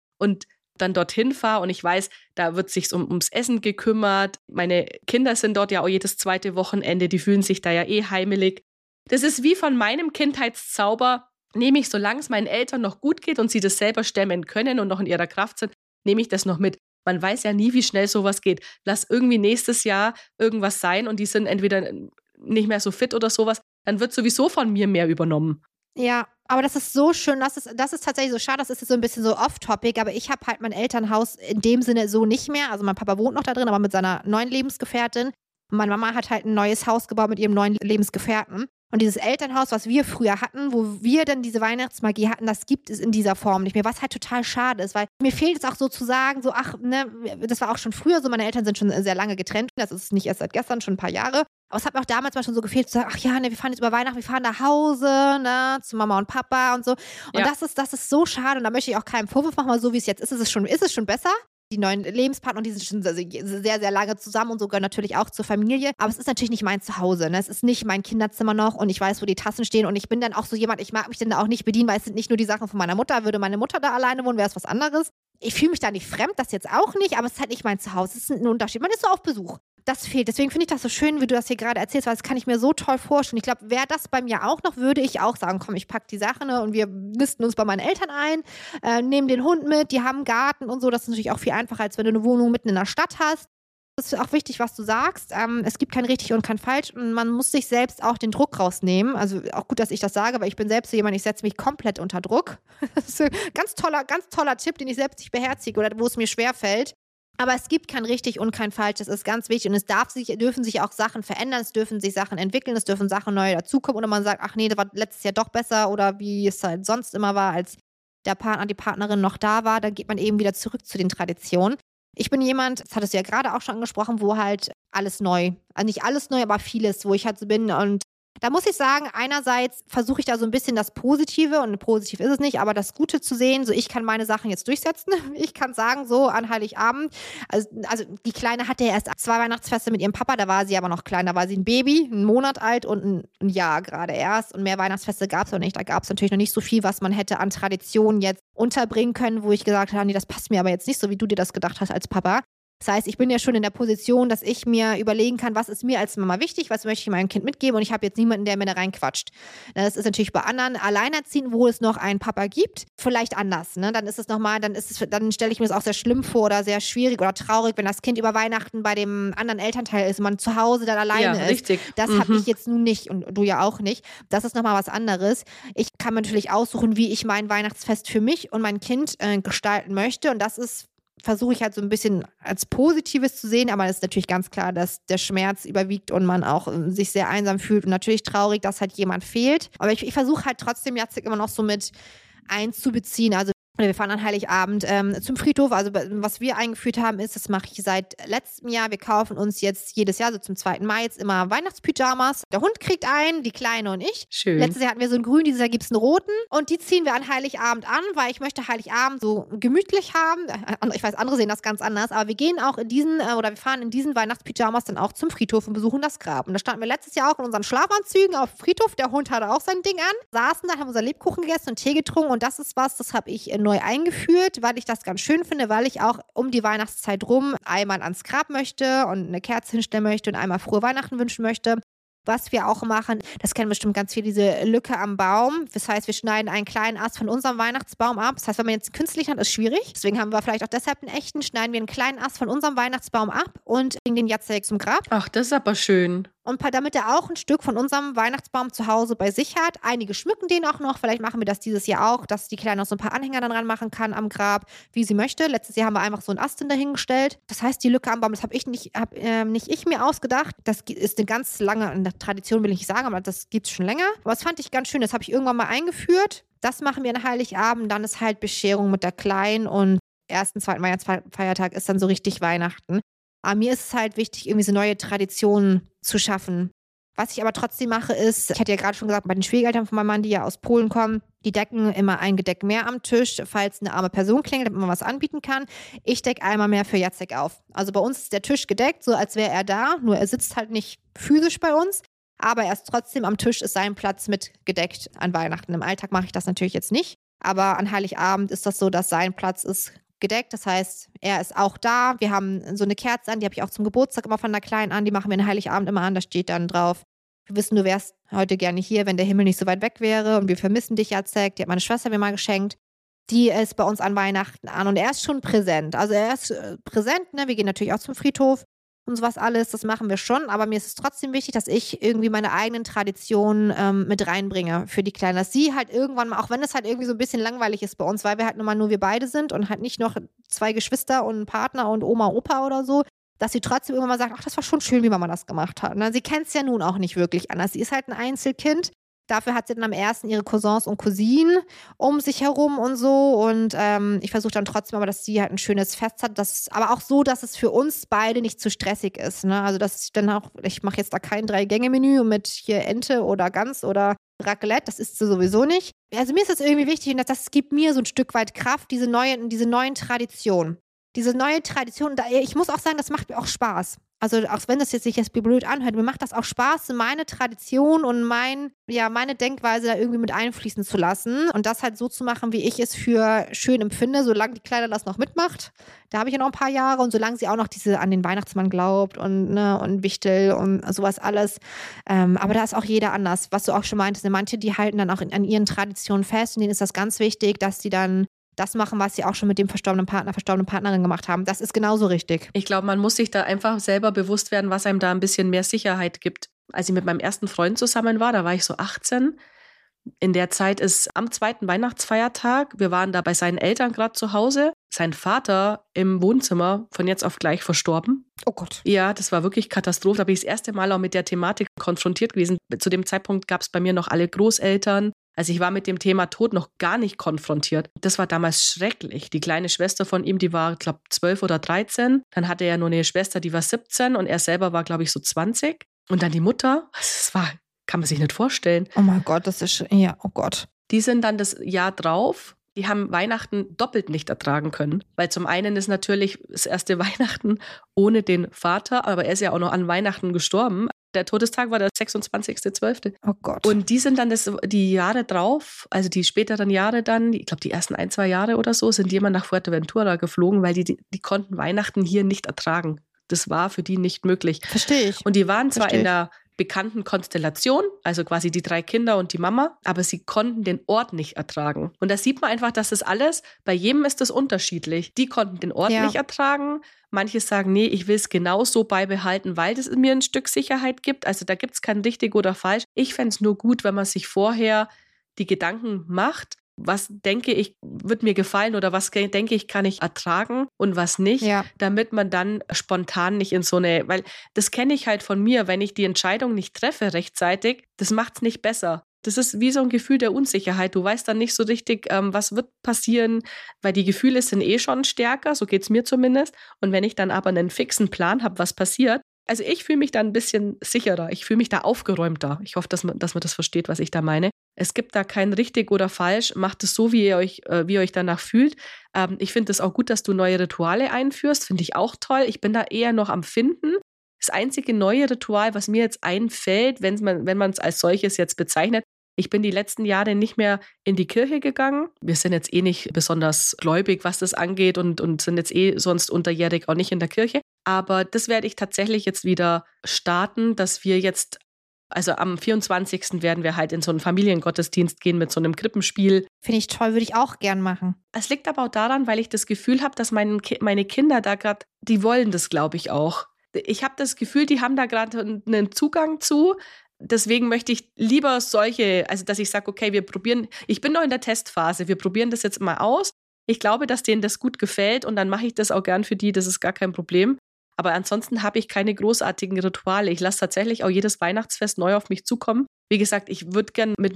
dann dorthin fahre. Und ich weiß, da wird sich ums Essen gekümmert. Meine Kinder sind dort ja auch jedes zweite Wochenende. Die fühlen sich da ja heimelig. Das ist wie von meinem Kindheitszauber. Nehme ich, solange es meinen Eltern noch gut geht und sie das selber stemmen können und noch in ihrer Kraft sind, nehme ich das noch mit. Man weiß ja nie, wie schnell sowas geht. Lass irgendwie nächstes Jahr irgendwas sein und die sind entweder nicht mehr so fit oder sowas, dann wird sowieso von mir mehr übernommen. Ja, aber das ist so schön, das ist tatsächlich so schade, das ist jetzt so ein bisschen so off-topic, aber ich habe halt mein Elternhaus in dem Sinne so nicht mehr. Also mein Papa wohnt noch da drin, aber mit seiner neuen Lebensgefährtin. Und meine Mama hat halt ein neues Haus gebaut mit ihrem neuen Lebensgefährten. Und dieses Elternhaus, was wir früher hatten, wo wir dann diese Weihnachtsmagie hatten, das gibt es in dieser Form nicht mehr, was halt total schade ist, weil mir fehlt es auch so zu sagen, so das war auch schon früher so, meine Eltern sind schon sehr lange getrennt, das ist nicht erst seit gestern, schon ein paar Jahre. Aber es hat mir auch damals mal schon so gefehlt, zu sagen, ach ja, ne, wir fahren jetzt über Weihnachten, wir fahren nach Hause, ne, zu Mama und Papa und so. Und das ist so schade und da möchte ich auch keinen Vorwurf machen, weil so wie es jetzt ist, ist es schon besser. Die neuen Lebenspartner, die sind schon sehr, sehr lange zusammen und so gehören natürlich auch zur Familie. Aber es ist natürlich nicht mein Zuhause. Ne? Es ist nicht mein Kinderzimmer noch und ich weiß, wo die Tassen stehen. Und ich bin dann auch so jemand, ich mag mich dann da auch nicht bedienen, weil es sind nicht nur die Sachen von meiner Mutter. Würde meine Mutter da alleine wohnen, wäre es was anderes. Ich fühle mich da nicht fremd, das jetzt auch nicht, aber es ist halt nicht mein Zuhause. Es ist ein Unterschied. Man ist so auf Besuch. Das fehlt. Deswegen finde ich das so schön, wie du das hier gerade erzählst, weil das kann ich mir so toll vorstellen. Ich glaube, wäre das bei mir auch noch, würde ich auch sagen, komm, ich packe die Sachen, ne, und wir nisten uns bei meinen Eltern ein, nehmen den Hund mit, die haben einen Garten und so. Das ist natürlich auch viel einfacher, als wenn du eine Wohnung mitten in der Stadt hast. Das ist auch wichtig, was du sagst. Es gibt kein richtig und kein falsch und man muss sich selbst auch den Druck rausnehmen. Also auch gut, dass ich das sage, weil ich bin selbst so jemand, ich setze mich komplett unter Druck. Das ist ein ganz toller Tipp, den ich selbst nicht beherzige oder wo es mir schwerfällt. Aber es gibt kein richtig und kein falsch, das ist ganz wichtig und es dürfen sich auch Sachen verändern, es dürfen sich Sachen entwickeln, es dürfen Sachen neu dazukommen oder man sagt, ach nee, das war letztes Jahr doch besser oder wie es halt sonst immer war, als der Partner, die Partnerin noch da war, dann geht man eben wieder zurück zu den Traditionen. Ich bin jemand, das hattest du ja gerade auch schon angesprochen, wo halt alles neu, also nicht alles neu, aber vieles, wo ich halt so bin und da muss ich sagen, einerseits versuche ich da so ein bisschen das Positive und positiv ist es nicht, aber das Gute zu sehen, so ich kann meine Sachen jetzt durchsetzen. Ich kann sagen, so an Heiligabend, also die Kleine hatte ja erst 2 Weihnachtsfeste mit ihrem Papa, da war sie aber noch klein, da war sie ein Baby, 1 Monat alt und ein Jahr gerade erst und mehr Weihnachtsfeste gab es noch nicht. Da gab es natürlich noch nicht so viel, was man hätte an Traditionen jetzt unterbringen können, wo ich gesagt habe, nee, das passt mir aber jetzt nicht so, wie du dir das gedacht hast als Papa. Das heißt, ich bin ja schon in der Position, dass ich mir überlegen kann, was ist mir als Mama wichtig, was möchte ich meinem Kind mitgeben und ich habe jetzt niemanden, der mir da reinquatscht. Das ist natürlich bei anderen Alleinerziehenden, wo es noch einen Papa gibt, vielleicht anders. Ne? Dann ist es nochmal, dann stelle ich mir das auch sehr schlimm vor oder sehr schwierig oder traurig, wenn das Kind über Weihnachten bei dem anderen Elternteil ist und man zu Hause dann alleine ist. Richtig. Das habe ich jetzt nun nicht und du ja auch nicht. Das ist nochmal was anderes. Ich kann mir natürlich aussuchen, wie ich mein Weihnachtsfest für mich und mein Kind gestalten möchte und das ist versuche ich halt so ein bisschen als Positives zu sehen, aber es ist natürlich ganz klar, dass der Schmerz überwiegt und man auch sich sehr einsam fühlt und natürlich traurig, dass halt jemand fehlt. Aber ich versuche halt trotzdem Jacek immer noch so mit einzubeziehen. Also wir fahren an Heiligabend zum Friedhof. Also was wir eingeführt haben ist, das mache ich seit letztem Jahr. Wir kaufen uns jetzt jedes Jahr, so zum 2. Mai, jetzt immer Weihnachtspyjamas. Der Hund kriegt einen, die Kleine und ich. Schön. Letztes Jahr hatten wir so einen grünen, dieses Jahr gibt es einen roten. Und die ziehen wir an Heiligabend an, weil ich möchte Heiligabend so gemütlich haben. Ich weiß, andere sehen das ganz anders. Aber wir gehen auch wir fahren in diesen Weihnachtspyjamas dann auch zum Friedhof und besuchen das Grab. Und da standen wir letztes Jahr auch in unseren Schlafanzügen auf dem Friedhof. Der Hund hatte auch sein Ding an. Saßen da, haben unser Lebkuchen gegessen und Tee getrunken. Und das ist was, das habe ich neu eingeführt, weil ich das ganz schön finde, weil ich auch um die Weihnachtszeit rum einmal ans Grab möchte und eine Kerze hinstellen möchte und einmal frohe Weihnachten wünschen möchte. Was wir auch machen, das kennen bestimmt ganz viele, diese Lücke am Baum. Das heißt, wir schneiden einen kleinen Ast von unserem Weihnachtsbaum ab. Das heißt, wenn man jetzt einen künstlichen hat, ist schwierig. Deswegen haben wir vielleicht auch deshalb einen echten. Schneiden wir einen kleinen Ast von unserem Weihnachtsbaum ab und bringen den Jacek zum Grab. Ach, das ist aber schön. Und damit er auch ein Stück von unserem Weihnachtsbaum zu Hause bei sich hat. Einige schmücken den auch noch. Vielleicht machen wir das dieses Jahr auch, dass die Kleine noch so ein paar Anhänger dann ranmachen kann am Grab, wie sie möchte. Letztes Jahr haben wir einfach so einen Ast dahingestellt. Das heißt, die Lücke am Baum, das habe nicht ich mir ausgedacht. Das ist eine ganz lange Tradition, will ich nicht sagen, aber das gibt es schon länger. Aber das fand ich ganz schön. Das habe ich irgendwann mal eingeführt. Das machen wir an Heiligabend. Dann ist halt Bescherung mit der Kleinen und 1., 2. Weihnachtsfeiertag ist dann so richtig Weihnachten. Aber mir ist es halt wichtig, irgendwie so neue Traditionen zu schaffen. Was ich aber trotzdem mache ist, ich hatte ja gerade schon gesagt, bei den Schwiegereltern von meinem Mann, die ja aus Polen kommen, die decken immer ein Gedeck mehr am Tisch, falls eine arme Person klingelt, damit man was anbieten kann. Ich decke einmal mehr für Jacek auf. Also bei uns ist der Tisch gedeckt, so als wäre er da, nur er sitzt halt nicht physisch bei uns. Aber er ist trotzdem am Tisch, ist sein Platz mit gedeckt an Weihnachten. Im Alltag mache ich das natürlich jetzt nicht. Aber an Heiligabend ist das so, dass sein Platz ist gedeckt. Das heißt, er ist auch da. Wir haben so eine Kerze an, die habe ich auch zum Geburtstag immer von der Kleinen an. Die machen wir an Heiligabend immer an. Da steht dann drauf: Wir wissen, du wärst heute gerne hier, wenn der Himmel nicht so weit weg wäre. Und wir vermissen dich, Jacek. Die hat meine Schwester mir mal geschenkt. Die ist bei uns an Weihnachten an. Und er ist schon präsent. Also er ist präsent. Ne? Wir gehen natürlich auch zum Friedhof und sowas alles. Das machen wir schon. Aber mir ist es trotzdem wichtig, dass ich irgendwie meine eigenen Traditionen mit reinbringe für die Kleinen. Dass sie halt irgendwann mal, auch wenn es halt irgendwie so ein bisschen langweilig ist bei uns, weil wir halt nur wir beide sind und halt nicht noch 2 Geschwister und einen Partner und Oma, Opa oder so, dass sie trotzdem immer mal sagt, ach, das war schon schön, wie Mama das gemacht hat. Und sie kennt es ja nun auch nicht wirklich anders. Sie ist halt ein Einzelkind. Dafür hat sie dann am 1. ihre Cousins und Cousinen um sich herum und so. Und ich versuche dann trotzdem aber, dass sie halt ein schönes Fest hat. Aber auch so, dass es für uns beide nicht zu stressig ist. Ne? Also, dass ich dann auch, ich mache jetzt da kein 3-Gänge-Menü mit hier Ente oder Gans oder Raclette. Das isst sie sowieso nicht. Also, mir ist das irgendwie wichtig und das gibt mir so ein Stück weit Kraft, diese neuen Traditionen. Diese neue Tradition, ich muss auch sagen, das macht mir auch Spaß. Also auch wenn das sich jetzt blöd anhört, mir macht das auch Spaß, meine Tradition und meine Denkweise da irgendwie mit einfließen zu lassen und das halt so zu machen, wie ich es für schön empfinde, solange die Kleider das noch mitmacht. Da habe ich ja noch ein paar Jahre und solange sie auch noch an den Weihnachtsmann glaubt und Wichtel und sowas alles. Aber da ist auch jeder anders, was du auch schon meintest. Manche, die halten dann auch an ihren Traditionen fest und denen ist das ganz wichtig, dass die dann das machen, was sie auch schon mit dem verstorbenen Partner, verstorbenen Partnerin gemacht haben. Das ist genauso richtig. Ich glaube, man muss sich da einfach selber bewusst werden, was einem da ein bisschen mehr Sicherheit gibt. Als ich mit meinem ersten Freund zusammen war, da war ich so 18. In der Zeit ist am zweiten Weihnachtsfeiertag, wir waren da bei seinen Eltern gerade zu Hause, sein Vater im Wohnzimmer von jetzt auf gleich verstorben. Oh Gott. Ja, das war wirklich Katastrophe. Da bin ich das erste Mal auch mit der Thematik konfrontiert gewesen. Zu dem Zeitpunkt gab es bei mir noch alle Großeltern. Also ich war mit dem Thema Tod noch gar nicht konfrontiert. Das war damals schrecklich. Die kleine Schwester von ihm, die war, glaube ich, 12 oder 13. Dann hatte er nur eine Schwester, die war 17 und er selber war, glaube ich, so 20. Und dann die Mutter, das war, kann man sich nicht vorstellen. Oh mein Gott, das ist, ja, oh Gott. Die sind dann das Jahr drauf, die haben Weihnachten doppelt nicht ertragen können. Weil zum einen ist natürlich das erste Weihnachten ohne den Vater, aber er ist ja auch noch an Weihnachten gestorben. Der Todestag war der 26.12. Oh Gott. Und die sind dann die Jahre drauf, also die späteren Jahre dann, ich glaube die ersten 1-2 Jahre oder so, sind die immer nach Fuerteventura geflogen, weil die konnten Weihnachten hier nicht ertragen. Das war für die nicht möglich. Verstehe ich. Und die waren zwar in der bekannten Konstellation, also quasi die 3 Kinder und die Mama, aber sie konnten den Ort nicht ertragen. Und da sieht man einfach, dass das alles, bei jedem ist das unterschiedlich. Die konnten den Ort nicht ertragen. Manche sagen, nee, ich will es genau so beibehalten, weil das mir ein Stück Sicherheit gibt. Also da gibt es kein richtig oder falsch. Ich fände es nur gut, wenn man sich vorher die Gedanken macht, was denke ich, wird mir gefallen oder was denke ich, kann ich ertragen und was nicht, damit man dann spontan nicht in so eine, weil das kenne ich halt von mir, wenn ich die Entscheidung nicht treffe rechtzeitig, das macht es nicht besser. Das ist wie so ein Gefühl der Unsicherheit. Du weißt dann nicht so richtig, was wird passieren, weil die Gefühle sind schon stärker, so geht es mir zumindest. Und wenn ich dann aber einen fixen Plan habe, was passiert, also ich fühle mich da ein bisschen sicherer, ich fühle mich da aufgeräumter. Ich hoffe, dass man das versteht, was ich da meine. Es gibt da kein richtig oder falsch, macht es so, wie ihr euch danach fühlt. Ich finde es auch gut, dass du neue Rituale einführst, finde ich auch toll. Ich bin da eher noch am Finden. Das einzige neue Ritual, was mir jetzt einfällt, wenn man es als solches jetzt bezeichnet, ich bin die letzten Jahre nicht mehr in die Kirche gegangen. Wir sind jetzt nicht besonders gläubig, was das angeht und sind jetzt sonst unterjährig auch nicht in der Kirche. Aber das werde ich tatsächlich jetzt wieder starten, dass wir jetzt, also am 24. werden wir halt in so einen Familiengottesdienst gehen mit so einem Krippenspiel. Finde ich toll, würde ich auch gern machen. Es liegt aber auch daran, weil ich das Gefühl habe, dass meine Kinder da gerade, die wollen das, glaube ich, auch. Ich habe das Gefühl, die haben da gerade einen Zugang zu. Deswegen möchte ich lieber also dass ich sage, okay, ich bin noch in der Testphase, wir probieren das jetzt mal aus. Ich glaube, dass denen das gut gefällt und dann mache ich das auch gern für die, das ist gar kein Problem. Aber ansonsten habe ich keine großartigen Rituale. Ich lasse tatsächlich auch jedes Weihnachtsfest neu auf mich zukommen. Wie gesagt, ich würde gern bei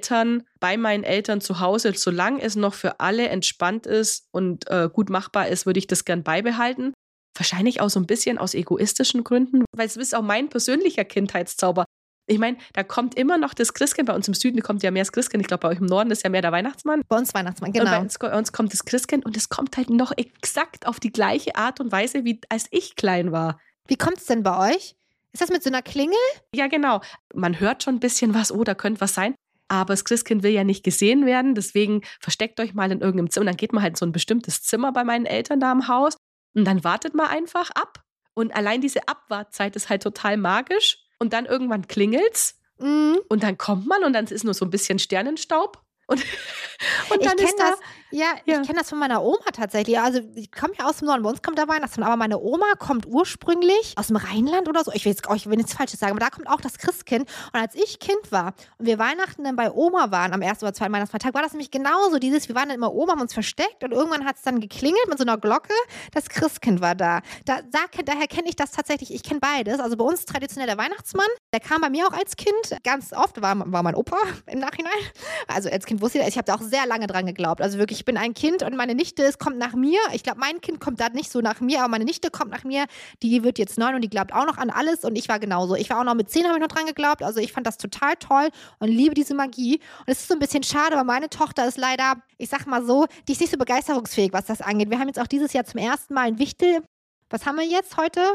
meinen Eltern zu Hause, solange es noch für alle entspannt ist und gut machbar ist, würde ich das gern beibehalten. Wahrscheinlich auch so ein bisschen aus egoistischen Gründen, weil es ist auch mein persönlicher Kindheitszauber. Ich meine, da kommt immer noch das Christkind. Bei uns im Süden kommt ja mehr das Christkind. Ich glaube, bei euch im Norden ist ja mehr der Weihnachtsmann. Bei uns Weihnachtsmann, genau. Und bei uns kommt das Christkind und es kommt halt noch exakt auf die gleiche Art und Weise, wie als ich klein war. Wie kommt es denn bei euch? Ist das mit so einer Klingel? Ja, genau. Man hört schon ein bisschen was, da könnte was sein. Aber das Christkind will ja nicht gesehen werden. Deswegen versteckt euch mal in irgendeinem Zimmer. Und dann geht man halt in so ein bestimmtes Zimmer bei meinen Eltern da im Haus. Und dann wartet man einfach ab. Und allein diese Abwartzeit ist halt total magisch. Und dann irgendwann klingelt's. Und dann kommt man und dann ist nur so ein bisschen Sternenstaub. Und dann ist da... Ich kenne das von meiner Oma tatsächlich. Also ich komme ja aus dem Norden, bei uns kommt der Weihnachtsmann, aber meine Oma kommt ursprünglich aus dem Rheinland oder so. Ich will jetzt Falsches sagen, aber da kommt auch das Christkind. Und als ich Kind war und wir Weihnachten dann bei Oma waren, am ersten oder zweiten Weihnachtsfeiertag, war das nämlich genauso. Wir waren dann immer Oma, haben uns versteckt und irgendwann hat es dann geklingelt mit so einer Glocke. Das Christkind war da. Daher kenne ich das tatsächlich. Ich kenne beides. Also bei uns traditionell der Weihnachtsmann. Der kam bei mir auch als Kind ganz oft, war mein Opa im Nachhinein. Also als Kind wusste ich habe da auch sehr lange dran geglaubt. Also wirklich, ich bin ein Kind und meine Nichte, kommt nach mir. Ich glaube, mein Kind kommt da nicht so nach mir, aber meine Nichte kommt nach mir. Die wird jetzt 9 und die glaubt auch noch an alles und ich war genauso. Ich war auch noch mit 10, habe ich noch dran geglaubt. Also ich fand das total toll und liebe diese Magie. Und es ist so ein bisschen schade, aber meine Tochter ist leider, ich sag mal so, die ist nicht so begeisterungsfähig, was das angeht. Wir haben jetzt auch dieses Jahr zum ersten Mal ein Wichtel. Was haben wir jetzt heute?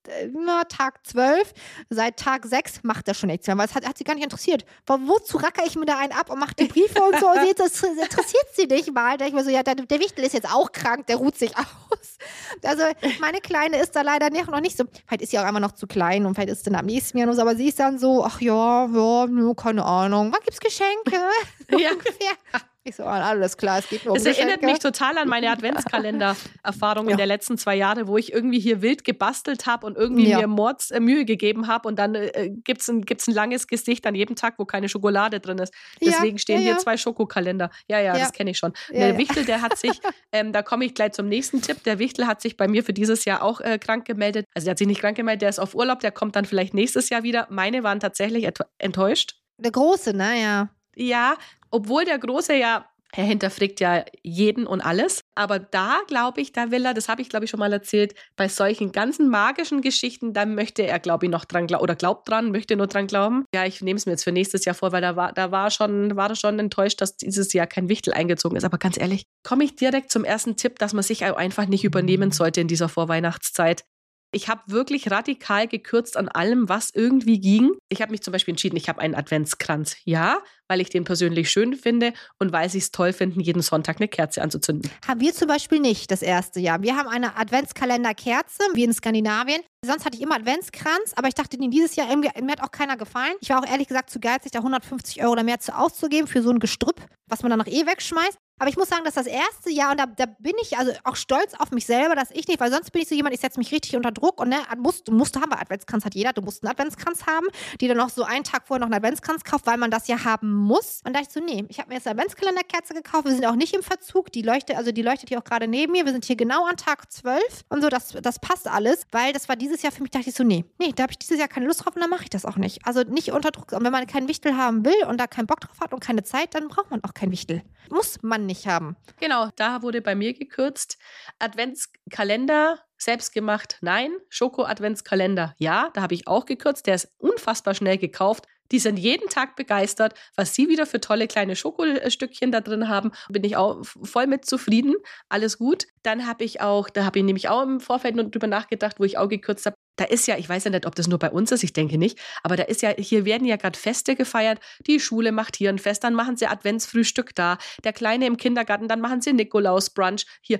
Tag 12, seit Tag 6 macht er schon nichts mehr, weil es hat sie gar nicht interessiert. Wozu racker ich mir da einen ab und mache die Briefe und so? Und das interessiert sie nicht mal. Da ich mir so, ja, der Wichtel ist jetzt auch krank, der ruht sich aus. Also meine Kleine ist da leider noch nicht so, vielleicht ist sie auch einfach noch zu klein und vielleicht ist es dann am nächsten Jahr nur so, aber sie ist dann so, ach ja, keine Ahnung, wann gibt's Geschenke? Ja. Ungefähr. Ich so, alles klar, es geht nur um Es Geschenke. erinnert mich total an meine Adventskalender-Erfahrungen der letzten 2 Jahre, wo ich irgendwie hier wild gebastelt habe und irgendwie mir Mords Mühe gegeben habe und dann gibt's ein langes Gesicht an jedem Tag, wo keine Schokolade drin ist. Deswegen stehen hier 2 Schokokalender. Ja, das kenne ich schon. Der Wichtel, der hat sich, da komme ich gleich zum nächsten Tipp, der Wichtel hat sich bei mir für dieses Jahr auch krank gemeldet. Also der hat sich nicht krank gemeldet, der ist auf Urlaub, der kommt dann vielleicht nächstes Jahr wieder. Meine waren tatsächlich enttäuscht. Der Große, naja. Ja, obwohl der Große er hinterfragt ja jeden und alles. Aber da glaube ich, da will er, das habe ich glaube ich schon mal erzählt, bei solchen ganzen magischen Geschichten, da möchte er glaube ich noch dran glauben oder glaubt dran, möchte nur dran glauben. Ja, ich nehme es mir jetzt für nächstes Jahr vor, weil da war er schon enttäuscht, dass dieses Jahr kein Wichtel eingezogen ist. Aber ganz ehrlich, komme ich direkt zum ersten Tipp, dass man sich einfach nicht übernehmen sollte in dieser Vorweihnachtszeit. Ich habe wirklich radikal gekürzt an allem, was irgendwie ging. Ich habe mich zum Beispiel entschieden, ich habe einen Adventskranz. Ja, weil ich den persönlich schön finde und weil sie es toll finden, jeden Sonntag eine Kerze anzuzünden. Haben wir zum Beispiel nicht das erste Jahr. Wir haben eine Adventskalenderkerze, wie in Skandinavien. Sonst hatte ich immer Adventskranz, aber ich dachte, dieses Jahr irgendwie, mir hat auch keiner gefallen. Ich war auch ehrlich gesagt zu geizig, da 150 € oder mehr auszugeben für so ein Gestrüpp, was man dann noch wegschmeißt. Aber ich muss sagen, dass das erste Jahr, und da bin ich also auch stolz auf mich selber, dass ich nicht, weil sonst bin ich so jemand, ich setze mich richtig unter Druck und musst haben, weil Adventskranz hat jeder, du musst einen Adventskranz haben, die dann noch so einen Tag vorher noch einen Adventskranz kauft, weil man das ja haben muss. Und da dachte ich so, nee, ich habe mir jetzt eine Adventskalenderkerze gekauft, wir sind auch nicht im Verzug, die leuchtet hier auch gerade neben mir, wir sind hier genau an Tag 12 und so, das passt alles, weil das war dieses Jahr für mich, dachte ich so, nee, da habe ich dieses Jahr keine Lust drauf und dann mache ich das auch nicht. Also nicht unter Druck, und wenn man keinen Wichtel haben will und da keinen Bock drauf hat und keine Zeit, dann braucht man auch keinen Wichtel. Muss man nicht haben. Genau, da wurde bei mir gekürzt. Adventskalender, selbstgemacht, nein. Schoko-Adventskalender, ja, da habe ich auch gekürzt. Der ist unfassbar schnell gekauft. Die sind jeden Tag begeistert, was sie wieder für tolle kleine Schokostückchen da drin haben. Bin ich auch voll mit zufrieden. Alles gut. Dann habe ich nämlich auch im Vorfeld noch drüber nachgedacht, wo ich auch gekürzt habe. Da ist ja, ich weiß ja nicht, ob das nur bei uns ist, ich denke nicht, aber da ist ja, hier werden ja gerade Feste gefeiert. Die Schule macht hier ein Fest, dann machen sie Adventsfrühstück da. Der Kleine im Kindergarten, dann machen sie Nikolausbrunch. Hier,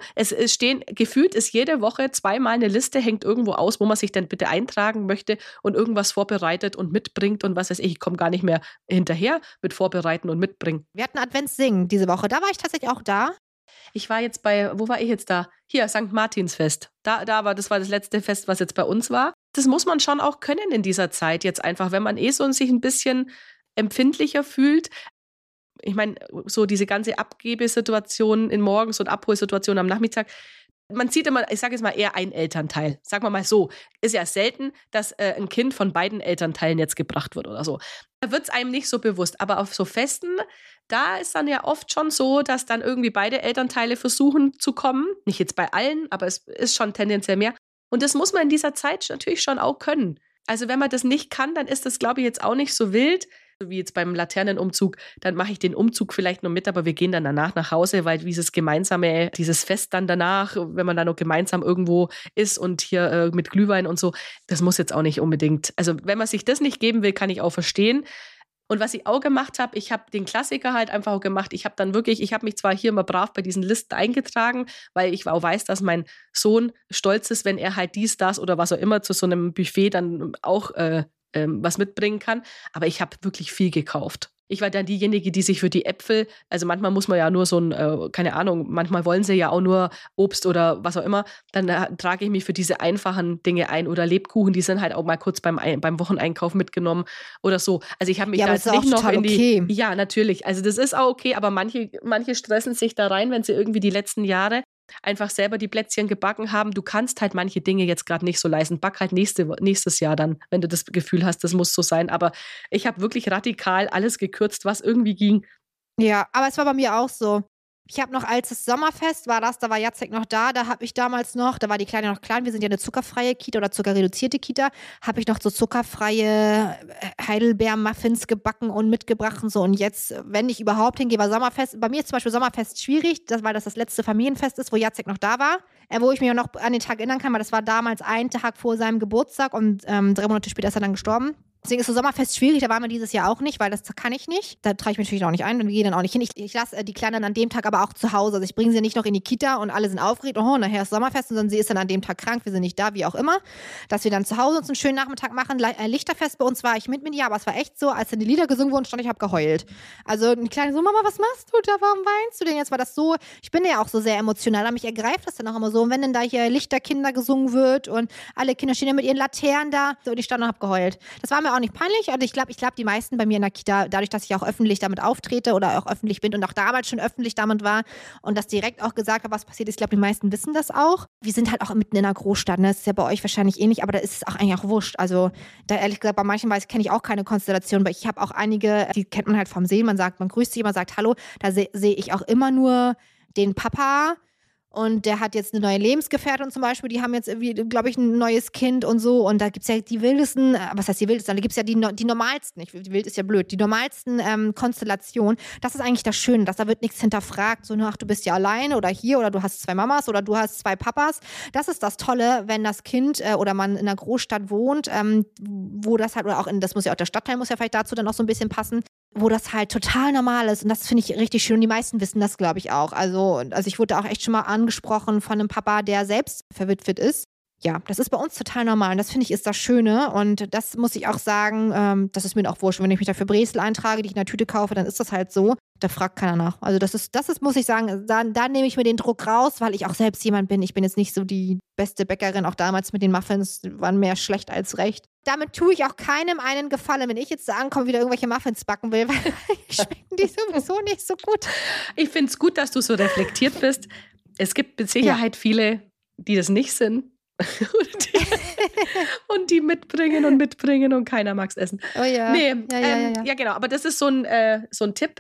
gefühlt ist jede Woche 2-mal eine Liste, hängt irgendwo aus, wo man sich denn bitte eintragen möchte und irgendwas vorbereitet und mitbringt und was weiß ich komme gar nicht mehr hinterher mit Vorbereiten und mitbringen. Wir hatten Adventssingen diese Woche, da war ich tatsächlich auch da. Ich war jetzt wo war ich jetzt da? Hier, St. Martinsfest. Das war das letzte Fest, was jetzt bei uns war. Das muss man schon auch können in dieser Zeit jetzt einfach, wenn man sich ein bisschen empfindlicher fühlt. Ich meine, so diese ganze Abgebesituation in morgens und Abholsituation am Nachmittag. Man sieht immer, ich sage jetzt mal eher ein Elternteil. Sagen wir mal so, ist ja selten, dass ein Kind von beiden Elternteilen jetzt gebracht wird oder so. Da wird es einem nicht so bewusst. Aber auf so Festen, da ist dann ja oft schon so, dass dann irgendwie beide Elternteile versuchen zu kommen. Nicht jetzt bei allen, aber es ist schon tendenziell mehr. Und das muss man in dieser Zeit natürlich schon auch können. Also wenn man das nicht kann, dann ist das, glaube ich, jetzt auch nicht so wild. Wie jetzt beim Laternenumzug, dann mache ich den Umzug vielleicht noch mit, aber wir gehen dann danach nach Hause, weil dieses Fest dann danach, wenn man dann noch gemeinsam irgendwo ist und hier mit Glühwein und so, das muss jetzt auch nicht unbedingt, also wenn man sich das nicht geben will, kann ich auch verstehen. Und was ich auch gemacht habe, ich habe den Klassiker halt einfach auch gemacht. Ich habe mich zwar hier immer brav bei diesen Listen eingetragen, weil ich auch weiß, dass mein Sohn stolz ist, wenn er halt dies, das oder was auch immer zu so einem Buffet dann auch was mitbringen kann. Aber ich habe wirklich viel gekauft. Ich war dann diejenige, die sich für die Äpfel, also manchmal muss man ja nur so keine Ahnung, manchmal wollen sie ja auch nur Obst oder was auch immer, dann trage ich mich für diese einfachen Dinge ein oder Lebkuchen, die sind halt auch mal kurz beim Wocheneinkauf mitgenommen oder so. Also ich habe mich da jetzt nicht noch in die... Okay. Ja, natürlich, also das ist auch okay, aber manche stressen sich da rein, wenn sie irgendwie die letzten Jahre einfach selber die Plätzchen gebacken haben. Du kannst halt manche Dinge jetzt gerade nicht so leisten. Back halt nächstes Jahr dann, wenn du das Gefühl hast, das muss so sein. Aber ich habe wirklich radikal alles gekürzt, was irgendwie ging. Ja, aber es war bei mir auch so. Ich habe noch, als das Sommerfest war, da war Jacek noch da habe ich damals noch, da war die Kleine noch klein, wir sind ja eine zuckerfreie Kita oder zuckerreduzierte Kita, habe ich noch so zuckerfreie Heidelbeer-Muffins gebacken und mitgebracht und so. Und jetzt, wenn ich überhaupt hingehe, war Sommerfest, bei mir ist zum Beispiel Sommerfest schwierig, weil das letzte Familienfest ist, wo Jacek noch da war, wo ich mich noch an den Tag erinnern kann, weil das war damals ein Tag vor seinem Geburtstag und 3 Monate später ist er dann gestorben. Deswegen ist so Sommerfest schwierig, da waren wir dieses Jahr auch nicht, weil das kann ich nicht. Da trage ich mich natürlich auch nicht ein und gehe dann auch nicht hin. Ich lasse die Kleinen an dem Tag aber auch zu Hause. Also ich bringe sie nicht noch in die Kita und alle sind aufgeregt, oh, nachher ist Sommerfest und dann sie ist dann an dem Tag krank, wir sind nicht da, wie auch immer. Dass wir dann zu Hause uns einen schönen Nachmittag machen. Lichterfest bei uns war ich mit mir, aber es war echt so, als dann die Lieder gesungen wurden, ich habe geheult. Also die Kleine so, Mama, was machst du da, warum weinst du denn jetzt? War das so, ich bin ja auch so sehr emotional, aber mich ergreift das dann auch immer so. Und wenn dann da hier Lichterkinder gesungen wird und alle Kinder stehen ja mit ihren Laternen da, so, und ich stand und habe geheult. Das war mir auch nicht peinlich, also ich glaube, die meisten bei mir in der Kita, dadurch, dass ich auch öffentlich damit auftrete oder auch öffentlich bin und auch damals schon öffentlich damit war und das direkt auch gesagt habe, was passiert ist, ich glaube, die meisten wissen das auch. Wir sind halt auch mitten in einer Großstadt, ne? Das ist ja bei euch wahrscheinlich ähnlich, aber da ist es auch eigentlich auch wurscht. Also da ehrlich gesagt, bei manchen kenne ich auch keine Konstellation, aber ich habe auch einige, die kennt man halt vom Sehen, man grüßt sich, man sagt Hallo, da sehe ich auch immer nur den Papa. Und der hat jetzt eine neue Lebensgefährtin zum Beispiel, die haben jetzt irgendwie, glaube ich, ein neues Kind und so. Und da gibt es ja die wildesten, was heißt die wildesten? Da gibt es ja die normalsten, nicht die wild ist ja blöd, die normalsten Konstellationen. Das ist eigentlich das Schöne, dass da wird nichts hinterfragt, so, ach, du bist ja alleine oder hier oder du hast 2 Mamas oder du hast 2 Papas. Das ist das Tolle, wenn das Kind oder man in einer Großstadt wohnt, wo das halt, oder auch das muss ja auch der Stadtteil muss ja vielleicht dazu dann auch so ein bisschen passen, wo das halt total normal ist und das finde ich richtig schön und die meisten wissen das, glaube ich, auch. Also ich wurde auch echt schon mal angesprochen von einem Papa, der selbst verwitwet ist. Ja, das ist bei uns total normal und das finde ich ist das Schöne und das muss ich auch sagen, das ist mir auch wurscht. Wenn ich mich dafür Brezel eintrage, die ich in der Tüte kaufe, dann ist das halt so. Da fragt keiner nach. Also das ist, muss ich sagen, da nehme ich mir den Druck raus, weil ich auch selbst jemand bin. Ich bin jetzt nicht so die beste Bäckerin, auch damals mit den Muffins waren mehr schlecht als recht. Damit tue ich auch keinem einen Gefallen, wenn ich jetzt da ankomme, wieder irgendwelche Muffins backen will, weil schmecken die sowieso nicht so gut. Ich finde es gut, dass du so reflektiert bist. Es gibt mit Sicherheit viele, die das nicht sind. und die mitbringen und keiner mag es essen. Oh ja. Nee, ja, genau. Aber das ist so ein Tipp.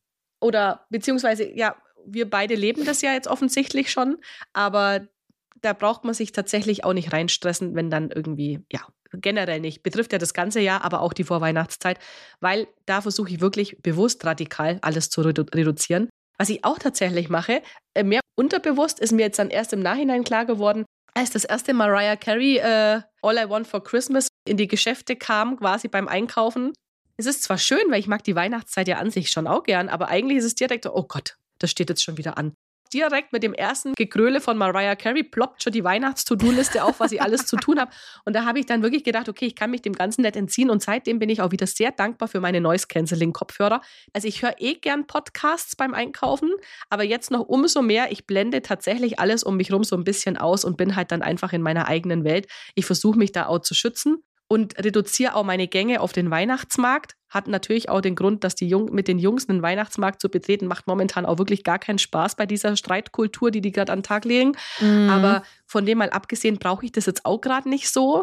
Oder beziehungsweise, ja, wir beide leben das ja jetzt offensichtlich schon, aber da braucht man sich tatsächlich auch nicht reinstressen, wenn dann irgendwie, ja, generell nicht. Betrifft ja das ganze Jahr, aber auch die Vorweihnachtszeit, weil da versuche ich wirklich bewusst radikal alles zu reduzieren. Was ich auch tatsächlich mache, mehr unterbewusst, ist mir jetzt dann erst im Nachhinein klar geworden, als das erste Mariah Carey All I Want for Christmas in die Geschäfte kam, quasi beim Einkaufen. Es ist zwar schön, weil ich mag die Weihnachtszeit ja an sich schon auch gern, aber eigentlich ist es direkt, oh Gott, das steht jetzt schon wieder an. Direkt mit dem ersten Gegröle von Mariah Carey ploppt schon die Weihnachts-To-Do-Liste auf, was ich alles zu tun habe. Und da habe ich dann wirklich gedacht, okay, ich kann mich dem Ganzen nicht entziehen. Und seitdem bin ich auch wieder sehr dankbar für meine Noise-Canceling-Kopfhörer. Also ich höre gern Podcasts beim Einkaufen, aber jetzt noch umso mehr. Ich blende tatsächlich alles um mich rum so ein bisschen aus und bin halt dann einfach in meiner eigenen Welt. Ich versuche mich da auch zu schützen. Und reduziere auch meine Gänge auf den Weihnachtsmarkt. Hat natürlich auch den Grund, dass mit den Jungs einen Weihnachtsmarkt zu betreten, macht momentan auch wirklich gar keinen Spaß bei dieser Streitkultur, die gerade an den Tag legen. Aber von dem mal abgesehen brauche ich das jetzt auch gerade nicht so.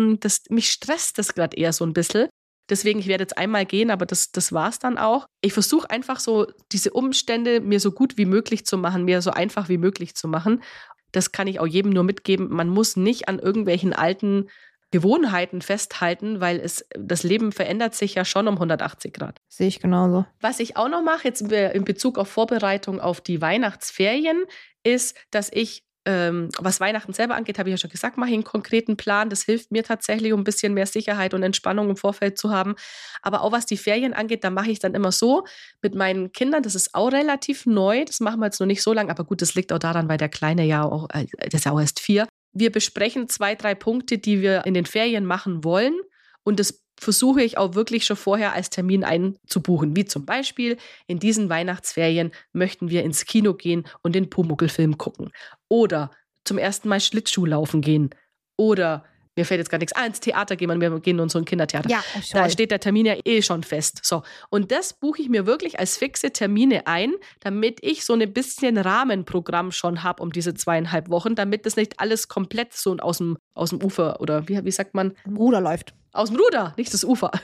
Mich stresst das gerade eher so ein bisschen. Deswegen, ich werde jetzt einmal gehen, aber das war's dann auch. Ich versuche einfach so diese Umstände mir so gut wie möglich zu machen, mir so einfach wie möglich zu machen. Das kann ich auch jedem nur mitgeben. Man muss nicht an irgendwelchen alten Gewohnheiten festhalten, weil das Leben verändert sich ja schon um 180 Grad. Sehe ich genauso. Was ich auch noch mache, jetzt in Bezug auf Vorbereitung auf die Weihnachtsferien, ist, dass ich, was Weihnachten selber angeht, habe ich ja schon gesagt, mache ich einen konkreten Plan. Das hilft mir tatsächlich, um ein bisschen mehr Sicherheit und Entspannung im Vorfeld zu haben. Aber auch was die Ferien angeht, da mache ich dann immer so mit meinen Kindern, das ist auch relativ neu, das machen wir jetzt noch nicht so lange, aber gut, das liegt auch daran, weil der Kleine ja auch, der ist ja auch erst 4. Wir besprechen 2, 3 Punkte, die wir in den Ferien machen wollen und das versuche ich auch wirklich schon vorher als Termin einzubuchen. Wie zum Beispiel, in diesen Weihnachtsferien möchten wir ins Kino gehen und den Pumuckl-Film gucken. Oder zum ersten Mal Schlittschuhlaufen gehen. Oder, mir fällt jetzt gar nichts ins Theater gehen, wir gehen in unser Kindertheater. Ja, da steht der Termin ja schon fest. So. Und das buche ich mir wirklich als fixe Termine ein, damit ich so ein bisschen Rahmenprogramm schon habe um diese 2,5 Wochen, damit das nicht alles komplett so aus dem Ufer oder wie sagt man? Im Ruder läuft. Aus dem Ruder, nicht das Ufer.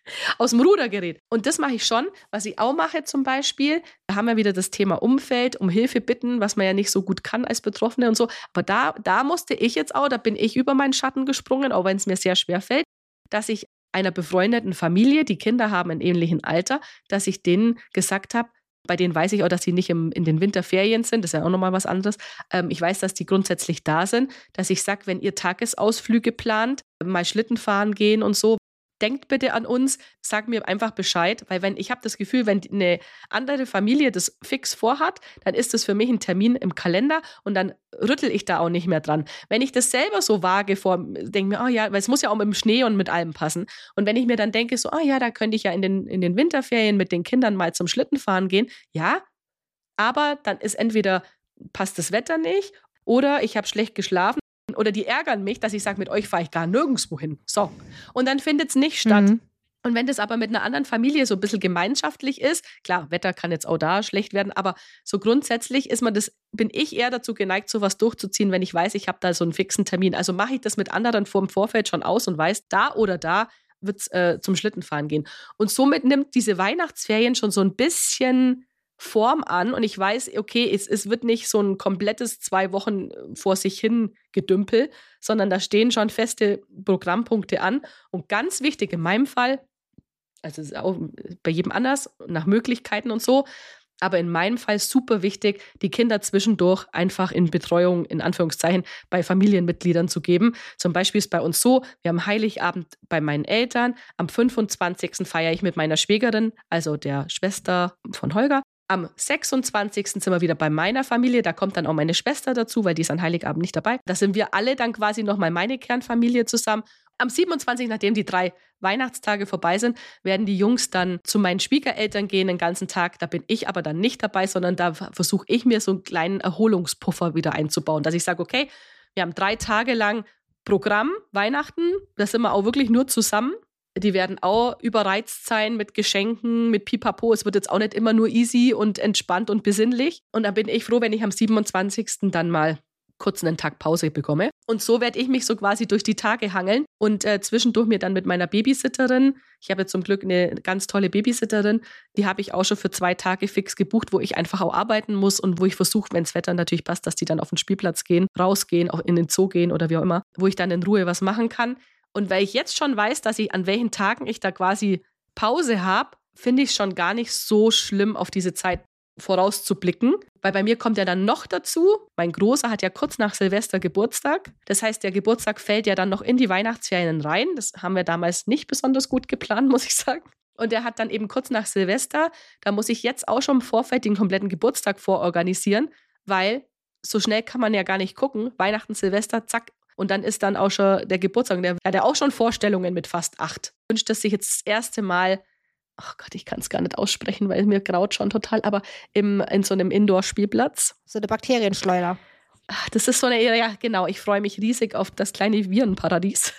aus dem Ruder gerät. Und das mache ich schon. Was ich auch mache zum Beispiel, da haben wir wieder das Thema Umfeld, um Hilfe bitten, was man ja nicht so gut kann als Betroffene und so. Aber da musste ich jetzt auch, da bin ich über meinen Schatten gesprungen, auch wenn es mir sehr schwer fällt, dass ich einer befreundeten Familie, die Kinder haben in ähnlichem Alter, dass ich denen gesagt habe, bei denen weiß ich auch, dass sie nicht in den Winterferien sind, das ist ja auch nochmal was anderes. Ich weiß, dass die grundsätzlich da sind, dass ich sage, wenn ihr Tagesausflüge plant, mal Schlitten fahren gehen und so, denkt bitte an uns, sagt mir einfach Bescheid, weil ich habe das Gefühl, wenn eine andere Familie das fix vorhat, dann ist das für mich ein Termin im Kalender und dann rüttel ich da auch nicht mehr dran. Wenn ich das selber so vage denke mir, oh ja, weil es muss ja auch mit dem Schnee und mit allem passen. Und wenn ich mir dann denke, so, oh ja, da könnte ich ja in den Winterferien mit den Kindern mal zum Schlittenfahren gehen, ja, aber dann ist entweder passt das Wetter nicht oder ich habe schlecht geschlafen. Oder die ärgern mich, dass ich sage, mit euch fahre ich gar nirgendwo hin. So. Und dann findet es nicht statt. Und wenn das aber mit einer anderen Familie so ein bisschen gemeinschaftlich ist, klar, Wetter kann jetzt auch da schlecht werden, aber so grundsätzlich bin ich eher dazu geneigt, sowas durchzuziehen, wenn ich weiß, ich habe da so einen fixen Termin. Also mache ich das mit anderen im Vorfeld schon aus und weiß, da oder da wird es zum Schlittenfahren gehen. Und somit nimmt diese Weihnachtsferien schon so ein bisschen Form an und ich weiß, okay, es wird nicht so ein komplettes 2 Wochen vor sich hin Gedümpel, sondern da stehen schon feste Programmpunkte an und ganz wichtig in meinem Fall, also es ist auch bei jedem anders, nach Möglichkeiten und so, aber in meinem Fall super wichtig, die Kinder zwischendurch einfach in Betreuung, in Anführungszeichen, bei Familienmitgliedern zu geben. Zum Beispiel ist bei uns so, wir haben Heiligabend bei meinen Eltern, am 25. feiere ich mit meiner Schwägerin, also der Schwester von Holger. Am 26. sind wir wieder bei meiner Familie. Da kommt dann auch meine Schwester dazu, weil die ist an Heiligabend nicht dabei. Da sind wir alle dann quasi nochmal meine Kernfamilie zusammen. Am 27., nachdem die 3 Weihnachtstage vorbei sind, werden die Jungs dann zu meinen Schwiegereltern gehen den ganzen Tag. Da bin ich aber dann nicht dabei, sondern da versuche ich mir so einen kleinen Erholungspuffer wieder einzubauen. Dass ich sage, okay, wir haben 3 Tage lang Programm, Weihnachten. Da sind wir auch wirklich nur zusammen. Die werden auch überreizt sein mit Geschenken, mit Pipapo. Es wird jetzt auch nicht immer nur easy und entspannt und besinnlich. Und dann bin ich froh, wenn ich am 27. dann mal kurz einen Tag Pause bekomme. Und so werde ich mich so quasi durch die Tage hangeln und zwischendurch mir dann mit meiner Babysitterin, ich habe jetzt zum Glück eine ganz tolle Babysitterin, die habe ich auch schon für 2 Tage fix gebucht, wo ich einfach auch arbeiten muss und wo ich versuche, wenn das Wetter natürlich passt, dass die dann auf den Spielplatz gehen, rausgehen, auch in den Zoo gehen oder wie auch immer, wo ich dann in Ruhe was machen kann. Und weil ich jetzt schon weiß, dass ich an welchen Tagen ich da quasi Pause habe, finde ich es schon gar nicht so schlimm, auf diese Zeit vorauszublicken. Weil bei mir kommt ja dann noch dazu, mein Großer hat ja kurz nach Silvester Geburtstag. Das heißt, der Geburtstag fällt ja dann noch in die Weihnachtsferien rein. Das haben wir damals nicht besonders gut geplant, muss ich sagen. Und der hat dann eben kurz nach Silvester, da muss ich jetzt auch schon im Vorfeld den kompletten Geburtstag vororganisieren, weil so schnell kann man ja gar nicht gucken. Weihnachten, Silvester, zack. Und dann ist dann auch schon der Geburtstag. Der hat ja auch schon Vorstellungen mit fast 8. Wünscht es sich jetzt das erste Mal, ach Gott, ich kann es gar nicht aussprechen, weil mir graut schon total, aber in so einem Indoor-Spielplatz. So eine Bakterienschleuder. Ach, das ist so eine, ja genau, ich freue mich riesig auf das kleine Virenparadies.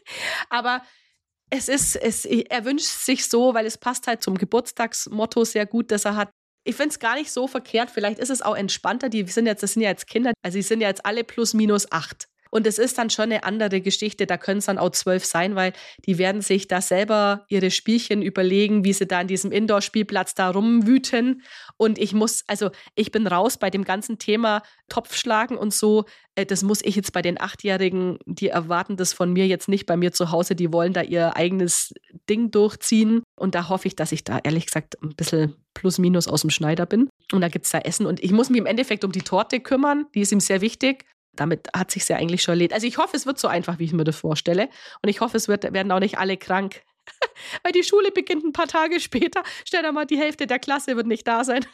Aber er wünscht sich so, weil es passt halt zum Geburtstagsmotto sehr gut, das er hat. Ich finde es gar nicht so verkehrt, vielleicht ist es auch entspannter, das sind ja jetzt Kinder, also die sind ja jetzt alle plus minus 8. Und es ist dann schon eine andere Geschichte, da können es dann auch 12 sein, weil die werden sich da selber ihre Spielchen überlegen, wie sie da in diesem Indoor-Spielplatz da rumwüten. Und ich bin raus bei dem ganzen Thema Topfschlagen und so. Das muss ich jetzt bei den 8-Jährigen, die erwarten das von mir jetzt nicht bei mir zu Hause, die wollen da ihr eigenes Ding durchziehen. Und da hoffe ich, dass ich da ehrlich gesagt ein bisschen plus minus aus dem Schneider bin. Und da gibt es da Essen und ich muss mich im Endeffekt um die Torte kümmern, die ist ihm sehr wichtig. Damit hat sich ja eigentlich schon erledigt. Also ich hoffe, es wird so einfach, wie ich mir das vorstelle. Und ich hoffe, werden auch nicht alle krank. Weil die Schule beginnt ein paar Tage später. Stell dir mal, die Hälfte der Klasse wird nicht da sein.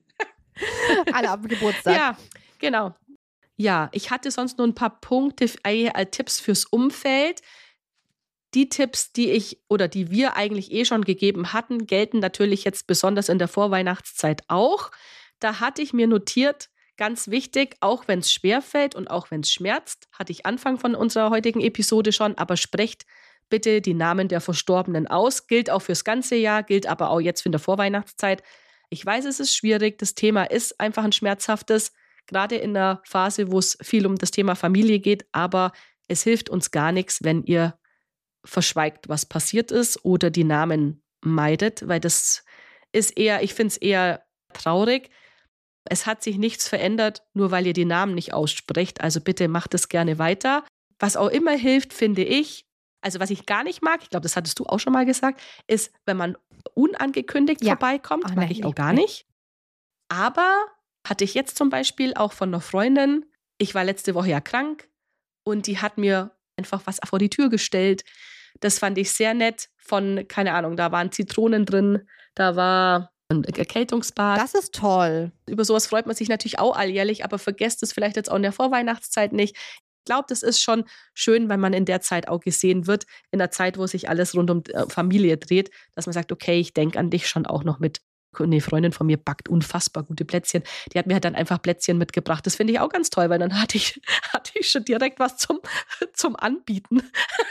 Alle am Geburtstag. Ja, genau. Ja, ich hatte sonst nur ein paar Punkte, Tipps fürs Umfeld. Die Tipps, die wir eigentlich schon gegeben hatten, gelten natürlich jetzt besonders in der Vorweihnachtszeit auch. Da hatte ich mir notiert, ganz wichtig, auch wenn es schwerfällt und auch wenn es schmerzt, hatte ich Anfang von unserer heutigen Episode schon, aber sprecht bitte die Namen der Verstorbenen aus. Gilt auch fürs ganze Jahr, gilt aber auch jetzt für in der Vorweihnachtszeit. Ich weiß, es ist schwierig, das Thema ist einfach ein schmerzhaftes, gerade in der Phase, wo es viel um das Thema Familie geht, aber es hilft uns gar nichts, wenn ihr verschweigt, was passiert ist oder die Namen meidet, weil das ist eher, ich finde es eher traurig. Es hat sich nichts verändert, nur weil ihr die Namen nicht aussprecht. Also bitte macht es gerne weiter. Was auch immer hilft, finde ich, also was ich gar nicht mag, ich glaube, das hattest du auch schon mal gesagt, ist, wenn man unangekündigt vorbeikommt, mag ich auch gar nicht. Aber hatte ich jetzt zum Beispiel auch von einer Freundin, ich war letzte Woche ja krank und die hat mir einfach was vor die Tür gestellt. Das fand ich sehr nett von, keine Ahnung, da waren Zitronen drin, da war ein Erkältungsbad. Das ist toll. Über sowas freut man sich natürlich auch alljährlich, aber vergesst es vielleicht jetzt auch in der Vorweihnachtszeit nicht. Ich glaube, das ist schon schön, wenn man in der Zeit auch gesehen wird, in der Zeit, wo sich alles rund um Familie dreht, dass man sagt, okay, ich denke an dich schon auch noch mit. Eine Freundin von mir backt unfassbar gute Plätzchen. Die hat mir halt dann einfach Plätzchen mitgebracht. Das finde ich auch ganz toll, weil dann hatte ich schon direkt was zum Anbieten,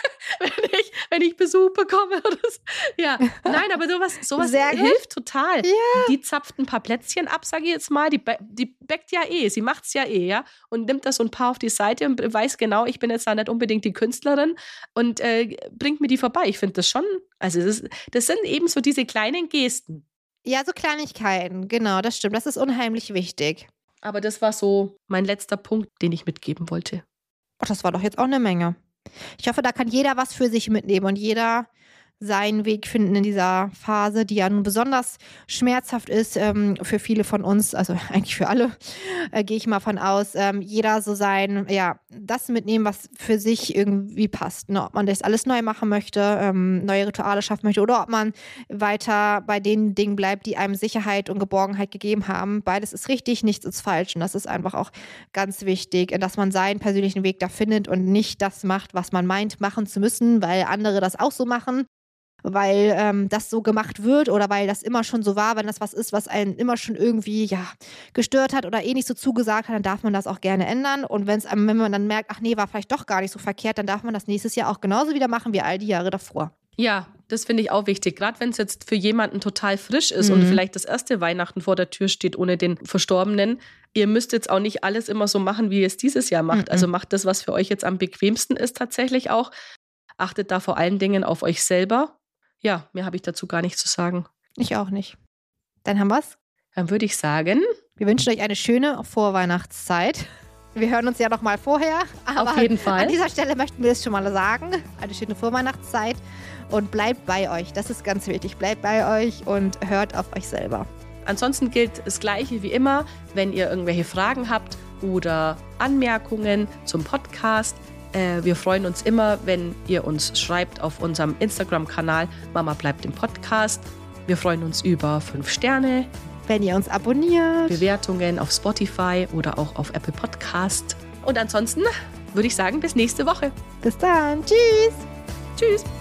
wenn ich Besuch bekomme. Oder so. Ja, nein, aber sowas hilft total. Ja. Die zapft ein paar Plätzchen ab, sage ich jetzt mal. Die backt ja sie macht es ja ja. Und nimmt da so ein paar auf die Seite und weiß genau, ich bin jetzt da nicht unbedingt die Künstlerin und bringt mir die vorbei. Ich finde das schon, also das sind eben so diese kleinen Gesten. Ja, so Kleinigkeiten, genau, das stimmt. Das ist unheimlich wichtig. Aber das war so mein letzter Punkt, den ich mitgeben wollte. Ach, das war doch jetzt auch eine Menge. Ich hoffe, da kann jeder was für sich mitnehmen und jeder seinen Weg finden in dieser Phase, die ja nun besonders schmerzhaft ist für viele von uns, also eigentlich für alle, gehe ich mal von aus. Jeder so das mitnehmen, was für sich irgendwie passt. Ne? Ob man das alles neu machen möchte, neue Rituale schaffen möchte oder ob man weiter bei den Dingen bleibt, die einem Sicherheit und Geborgenheit gegeben haben. Beides ist richtig, nichts ist falsch und das ist einfach auch ganz wichtig, dass man seinen persönlichen Weg da findet und nicht das macht, was man meint, machen zu müssen, weil andere das auch so machen. Weil das so gemacht wird oder weil das immer schon so war, wenn das was ist, was einen immer schon irgendwie gestört hat oder nicht so zugesagt hat, dann darf man das auch gerne ändern. Und wenn man dann merkt, ach nee, war vielleicht doch gar nicht so verkehrt, dann darf man das nächstes Jahr auch genauso wieder machen wie all die Jahre davor. Ja, das finde ich auch wichtig. Gerade wenn es jetzt für jemanden total frisch ist und vielleicht das erste Weihnachten vor der Tür steht ohne den Verstorbenen. Ihr müsst jetzt auch nicht alles immer so machen, wie ihr es dieses Jahr macht. Also macht das, was für euch jetzt am bequemsten ist tatsächlich auch. Achtet da vor allen Dingen auf euch selber. Ja, mehr habe ich dazu gar nicht zu sagen. Ich auch nicht. Dann haben wir's. Dann würde ich sagen, wir wünschen euch eine schöne Vorweihnachtszeit. Wir hören uns ja noch mal vorher. Aber auf jeden Fall. An dieser Stelle möchten wir es schon mal sagen. Eine schöne Vorweihnachtszeit und bleibt bei euch. Das ist ganz wichtig. Bleibt bei euch und hört auf euch selber. Ansonsten gilt das Gleiche wie immer. Wenn ihr irgendwelche Fragen habt oder Anmerkungen zum Podcast, wir freuen uns immer, wenn ihr uns schreibt auf unserem Instagram-Kanal Mama bleibt im Podcast. Wir freuen uns über 5 Sterne. Wenn ihr uns abonniert. Bewertungen auf Spotify oder auch auf Apple Podcast. Und ansonsten würde ich sagen, bis nächste Woche. Bis dann. Tschüss. Tschüss.